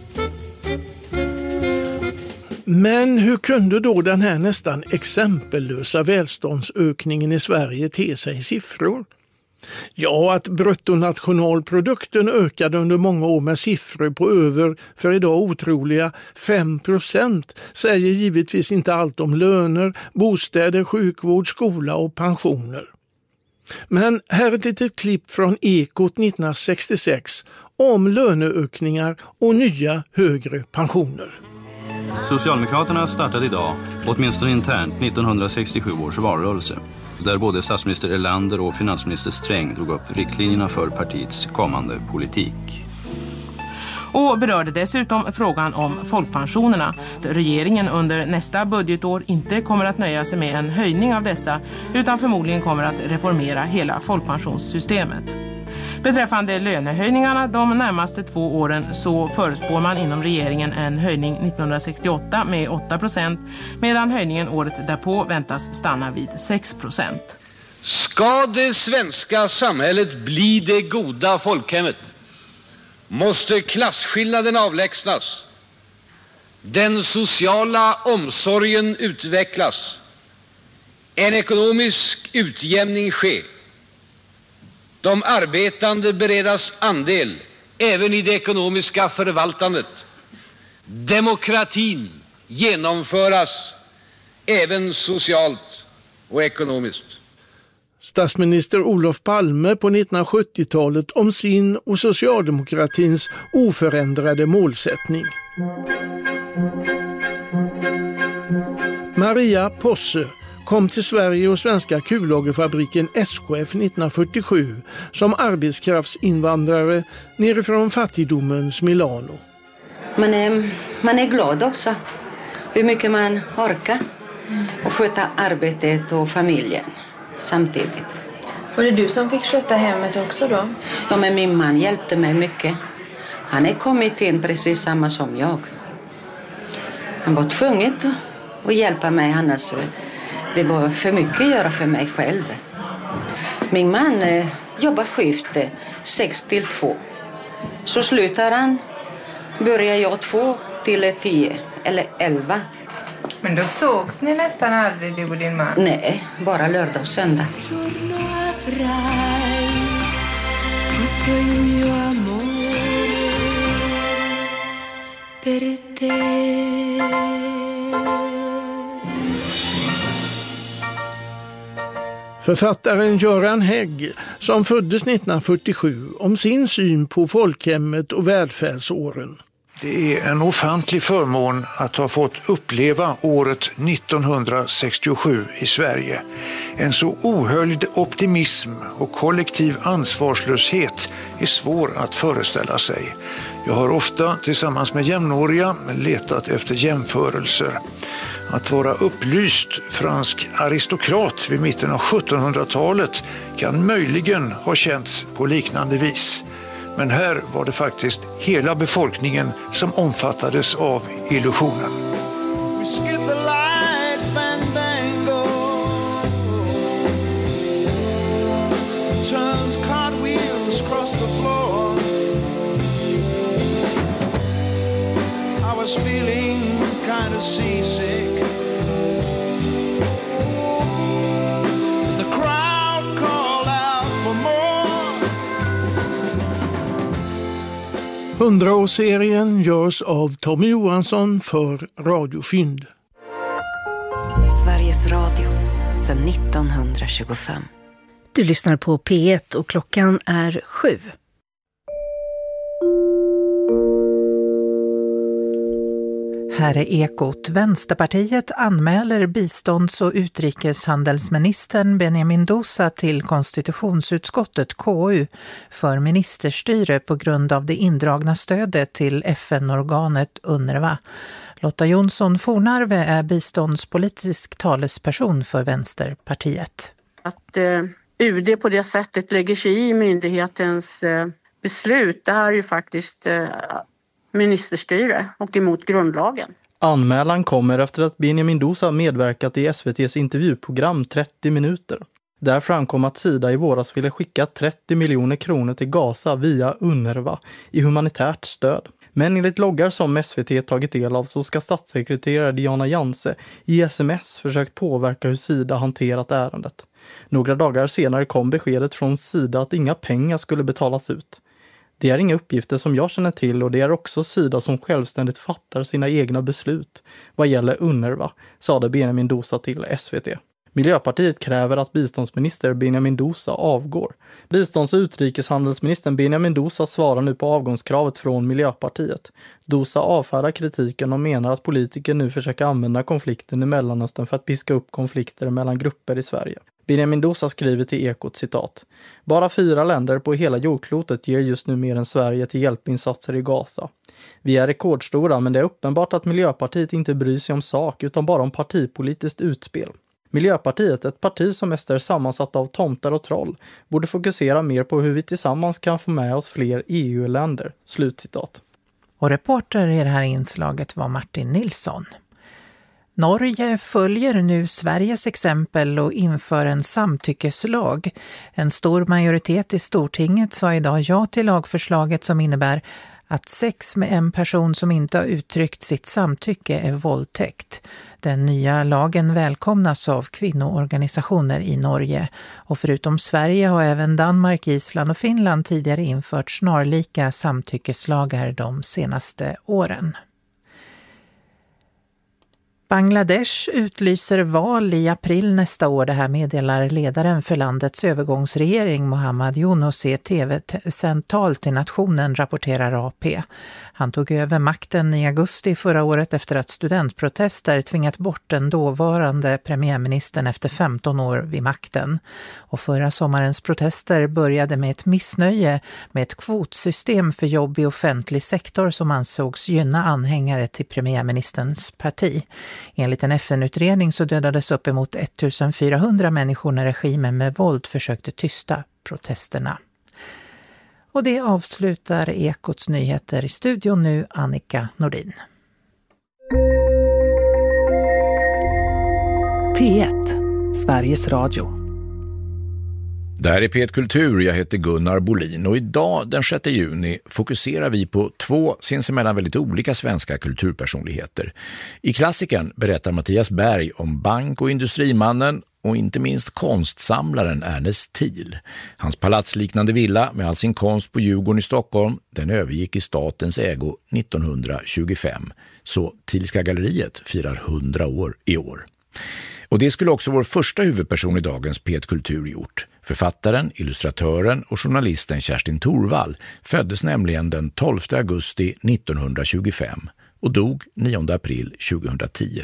Men hur kunde då den här nästan exempellösa välståndsökningen i Sverige te sig i siffror? Ja, att bruttonationalprodukten ökade under många år med siffror på över, för idag otroliga, fem procent säger givetvis inte allt om löner, bostäder, sjukvård, skola och pensioner. Men här är ett litet klipp från Ekot nittonhundrasextiosex om löneökningar och nya högre pensioner. Socialdemokraterna startade idag, åtminstone internt, nittonhundrasextiosju års valrörelse, där både statsminister Erlander och finansminister Sträng drog upp riktlinjerna för partiets kommande politik. Och berörde dessutom frågan om folkpensionerna. Regeringen under nästa budgetår inte kommer att nöja sig med en höjning av dessa, utan förmodligen kommer att reformera hela folkpensionssystemet. Beträffande lönehöjningarna de närmaste två åren så förespår man inom regeringen en höjning nittonhundrasextioåtta med åtta procent, medan höjningen året därpå väntas stanna vid sex procent. Ska det svenska samhället bli det goda folkhemmet måste klasskillnaden avlägsnas, den sociala omsorgen utvecklas, en ekonomisk utjämning ske, de arbetande beredas andel även i det ekonomiska förvaltandet, demokratin genomföras även socialt och ekonomiskt. statsminister Olof Palme på nittonhundrasjuttiotalet om sin och socialdemokratins oförändrade målsättning. Maria Posse kom till Sverige och Svenska kullagerfabriken S K F nittonhundrafyrtiosju som arbetskraftsinvandrare nerifrån fattigdomens Milano. Man är, man är glad också. Hur mycket man orkar och sköta arbetet och familjen samtidigt. Var det du som fick sköta hemmet också då? Ja, men min man hjälpte mig mycket. Han är kommit in precis samma som jag. Han var tvungen att hjälpa mig, annars det var för mycket att göra för mig själv. Min man eh, jobbar skift eh, sex till två. Så slutar han, börjar jag två till tio eller elva. Men då sågs ni nästan aldrig, du och din man? Nej, bara lördag och söndag. Författaren Göran Hägg, som föddes nittonhundrafyrtiosju, om sin syn på folkhemmet och välfärdsåren. Det är en ofantlig förmån att ha fått uppleva året nittonhundrasextiosju i Sverige. En så ohöljd optimism och kollektiv ansvarslöshet är svår att föreställa sig. Jag har ofta tillsammans med jämnåriga letat efter jämförelser. Att vara upplyst fransk aristokrat vid mitten av sjuttonhundratalet kan möjligen ha känts på liknande vis. Men här var det faktiskt hela befolkningen som omfattades av illusionen. We skip the light fandango, turns cartwheels across the floor. I was feeling kind of seasick. The crowd called out for more. Hundraårsserien görs av Tommy Johansson för Radiofynd. Sveriges Radio sedan nittonhundratjugofem. Du lyssnar på P ett och klockan är sju. Här är Ekot. Vänsterpartiet anmäler bistånds- och utrikeshandelsministern Benjamin Dousa till konstitutionsutskottet K U för ministerstyre på grund av det indragna stödet till F N-organet UNRWA. Lotta Jonsson Fornarve är biståndspolitisk talesperson för Vänsterpartiet. Att eh, U D på det sättet lägger sig i myndighetens eh, beslut, det här är ju faktiskt eh, ministerstyre och emot grundlagen. Anmälan kommer efter att Benjamin Dousa medverkat i S V T:s intervjuprogram trettio minuter. Där framkom att Sida i våras ville skicka trettio miljoner kronor till Gaza via UNRWA i humanitärt stöd. Men enligt loggar som S V T tagit del av så ska statssekreterare Diana Janse i sms försökt påverka hur Sida hanterat ärendet. Några dagar senare kom beskedet från Sida att inga pengar skulle betalas ut. Det är inga uppgifter som jag känner till och det är också Sida som självständigt fattar sina egna beslut vad gäller UNRWA, sade Benjamin Dousa till S V T. Miljöpartiet kräver att biståndsminister Benjamin Dousa avgår. Bistånds- och utrikeshandelsministern Benjamin Dousa svarar nu på avgångskravet från Miljöpartiet. Dousa avfärdar kritiken och menar att politiker nu försöker använda konflikten i Mellanöstern för att piska upp konflikter mellan grupper i Sverige. Benjamin Dousa skriver till Ekot citat: bara fyra länder på hela jordklotet ger just nu mer än Sverige till hjälpinsatser i Gaza. Vi är rekordstora, men det är uppenbart att Miljöpartiet inte bryr sig om sak utan bara om partipolitiskt utspel. Miljöpartiet, ett parti som mest är sammansatt av tomtar och troll, borde fokusera mer på hur vi tillsammans kan få med oss fler E U-länder. Slutcitat. Och reporter i det här inslaget var Martin Nilsson. Norge följer nu Sveriges exempel och inför en samtyckeslag. En stor majoritet i Stortinget sa idag ja till lagförslaget som innebär att sex med en person som inte har uttryckt sitt samtycke är våldtäkt. Den nya lagen välkomnas av kvinnoorganisationer i Norge. Och förutom Sverige har även Danmark, Island och Finland tidigare infört snarlika samtyckeslagar de senaste åren. Bangladesh utlyser val i april nästa år. Det här meddelar ledaren för landets övergångsregering Mohammad Yunus i ett tv-central till nationen, rapporterar A P. Han tog över makten i augusti förra året efter att studentprotester tvingat bort den dåvarande premiärministern efter femton år vid makten. Och förra sommarens protester började med ett missnöje med ett kvotsystem för jobb i offentlig sektor som ansågs gynna anhängare till premiärministerns parti. Enligt en F N-utredning så dödades uppemot fjortonhundra människor när regimen med våld försökte tysta protesterna. Och det avslutar Ekots nyheter. I studion nu Annika Nordin. P ett, Sveriges Radio. Det här är P ett Kultur, jag heter Gunnar Bolin och idag den sjätte juni fokuserar vi på två sinsemellan väldigt olika svenska kulturpersonligheter. I klassikern berättar Mattias Berg om bank- och industrimannen och inte minst konstsamlaren Ernest Thiel. Hans palatsliknande villa med all sin konst på Djurgården i Stockholm, den övergick i statens ägo nittonhundratjugofem. Så Thielska galleriet firar hundra år i år. Och det skulle också vår första huvudperson i dagens P ett Kultur gjort. Författaren, illustratören och journalisten Kerstin Thorvall föddes nämligen den tolfte augusti nittonhundratjugofem och dog nionde april tjugohundratio.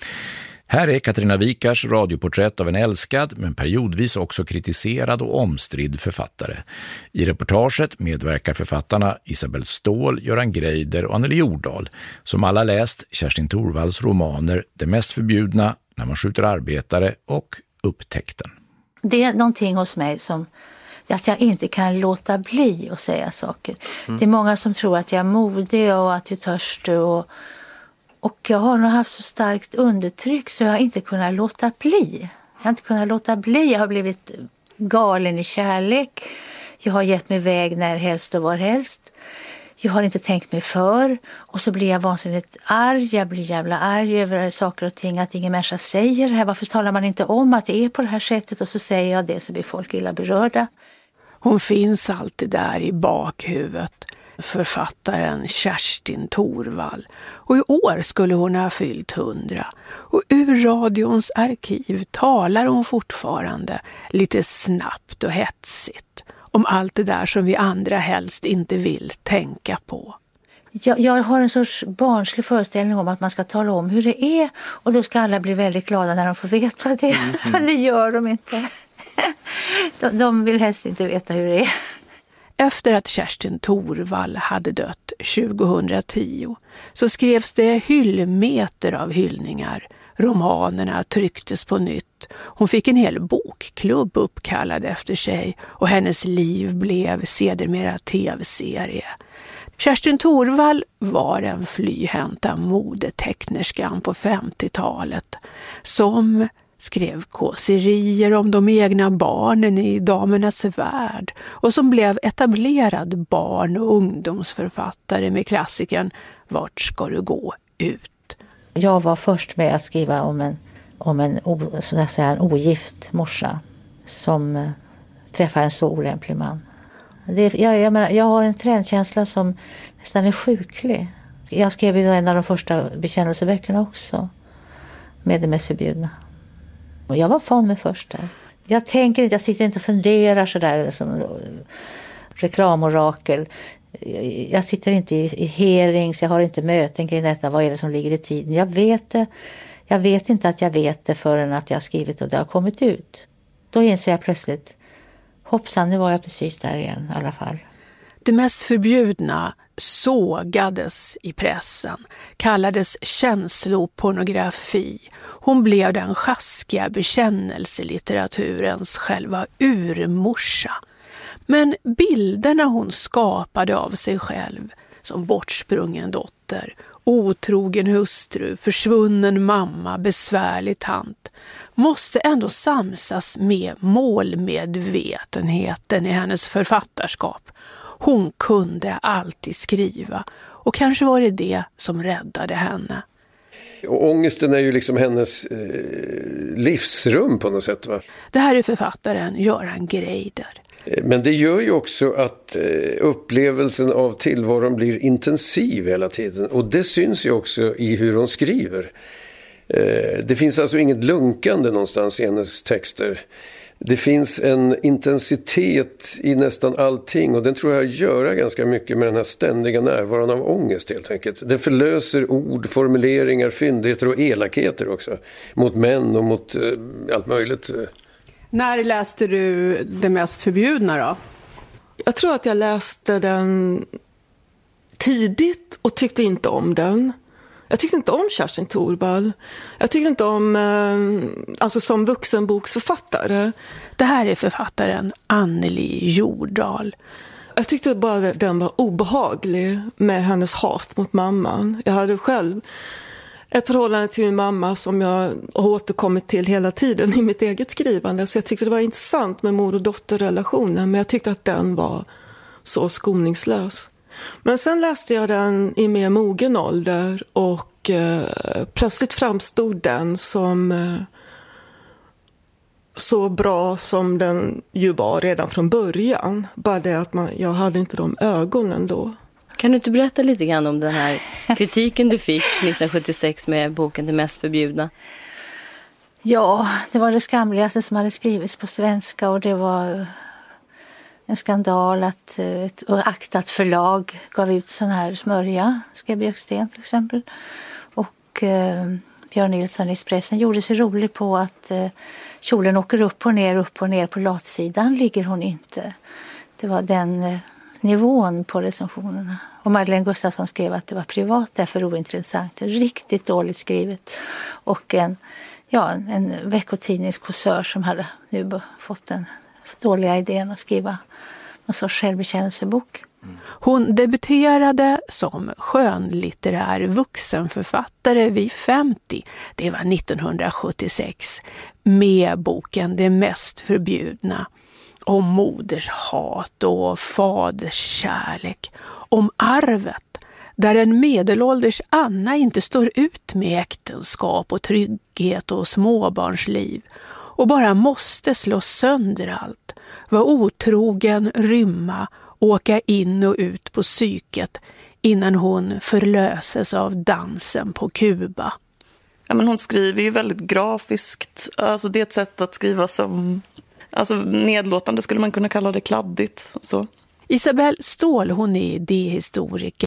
Här är Katarina Wikars radioporträtt av en älskad men periodvis också kritiserad och omstridd författare. I reportaget medverkar författarna Isabel Ståhl, Göran Greider och Anneli Jordahl som alla läst Kerstin Thorvalls romaner Det mest förbjudna, När man skjuter arbetare och Upptäckten. Det är någonting hos mig som att jag inte kan låta bli att säga saker. Mm. Det är många som tror att jag är modig och att jag törstig och, och jag har nog haft så starkt undertryck så jag har inte kunnat låta bli. Jag har inte kunnat låta bli. Jag har blivit galen i kärlek. Jag har gett mig iväg när helst och var helst. Jag har inte tänkt mig för och så blir jag vansinnigt arg. Jag blir jävla arg över saker och ting att ingen människa säger det här. Varför talar man inte om att det är på det här sättet och så säger jag det så blir folk illa berörda. Hon finns alltid där i bakhuvudet, författaren Kerstin Thorvall. Och i år skulle hon ha fyllt hundra. Och ur radions arkiv talar hon fortfarande lite snabbt och hetsigt om allt det där som vi andra helst inte vill tänka på. Jag, jag har en sorts barnslig föreställning om att man ska tala om hur det är och då ska alla bli väldigt glada när de får veta det. Mm. Men det gör de inte. de, de vill helst inte veta hur det är. Efter att Kerstin Thorvall hade dött tjugohundratio så skrevs det hyllmeter av hyllningar. Romanerna trycktes på nytt. Hon fick en hel bokklubb uppkallad efter sig och hennes liv blev sedermera tv-serie. Kerstin Thorvall var en flyhänta modetecknerskan på femtiotalet som skrev kåserier om de egna barnen i Damernas värld och som blev etablerad barn- och ungdomsförfattare med klassikern Vart ska du gå ut? Jag var först med att skriva om en, om en, så att säga, en ogift morsa som uh, träffar en så olämplig man. Det, jag, jag, menar, jag har en trendkänsla som nästan är sjuklig. Jag skrev ju en av de första bekännelseböckerna också med Det mest förbjudna. Och jag var fan med först där. Jag tänker inte, jag sitter inte och funderar sådär som reklamorakel. Jag sitter inte i, i hearings, jag har inte möten kring detta, vad är det som ligger i tiden. Jag vet det, jag vet inte att jag vet det förrän att jag har skrivit och det har kommit ut. Då inser jag plötsligt, hoppsan, nu var jag precis där igen i alla fall. Det mest förbjudna sågades i pressen, kallades känslopornografi. Hon blev den sjaskiga bekännelselitteraturens själva urmorsa. Men bilderna hon skapade av sig själv som bortsprungen dotter, otrogen hustru, försvunnen mamma, besvärlig tant måste ändå samsas med målmedvetenheten i hennes författarskap. Hon kunde alltid skriva och kanske var det det som räddade henne. Och ångesten är ju liksom hennes eh, livsrum på något sätt, va? Det här är författaren Göran Greider. Men det gör ju också att eh, upplevelsen av tillvaron blir intensiv hela tiden. Och det syns ju också i hur hon skriver. Eh, det finns alltså inget lunkande någonstans i hennes texter. Det finns en intensitet i nästan allting och den tror jag gör ganska mycket med den här ständiga närvaron av ångest helt enkelt. Det förlöser ord, formuleringar, fyndigheter och elakheter också. Mot män och mot eh, allt möjligt. När läste du Det mest förbjudna då? Jag tror att jag läste den tidigt och tyckte inte om den. Jag tyckte inte om Kerstin Thorvall. Jag tyckte inte om, eh, alltså som vuxenboksförfattare. Det här är författaren Anneli Jordahl. Jag tyckte bara den var obehaglig med hennes hat mot mamman. Jag hade själv ett förhållande till min mamma som jag har återkommit till hela tiden i mitt eget skrivande. Så jag tyckte det var intressant med mor- och dotterrelationen. Men jag tyckte att den var så skoningslös. Men sen läste jag den i mer mogen ålder och eh, plötsligt framstod den som eh, så bra som den ju var redan från början. Bara det att man, jag hade inte de ögonen då. Kan du inte berätta lite grann om den här kritiken du fick nittonhundrasjuttiosex med boken Det mest förbjudna? Ja, det var det skamligaste som hade skrivits på svenska och det var en skandal att ett aktat förlag gav ut sån här smörja, skrev Björksten till exempel. Och eh, Björn Nilsson i Expressen gjorde sig rolig på att eh, kjolen åker upp och ner, upp och ner, på latsidan ligger hon inte. Det var den eh, nivån på recensionerna. Och Madeleine Gustafsson skrev att det var privat, därför ointressant. Riktigt dåligt skrivet. Och en, ja, en veckotidningskossör som hade nu fått den dåliga idén att skriva en sorts självbekännelsebok. Hon debuterade som skönlitterär vuxenförfattare vid femtio. Det var nittonhundrasjuttiosex med boken Det mest förbjudna. Om moders hat och faders kärlek. Om arvet, där en medelålders Anna inte står ut med äktenskap och trygghet och småbarnsliv och bara måste slå sönder allt. Var otrogen, rymma, åka in och ut på psyket innan hon förlöses av dansen på Kuba. Ja, men hon skriver ju väldigt grafiskt. Alltså det är ett sätt att skriva som, alltså nedlåtande skulle man kunna kalla det, kladdigt. Så. Isabelle Ståhl, hon är idéhistoriker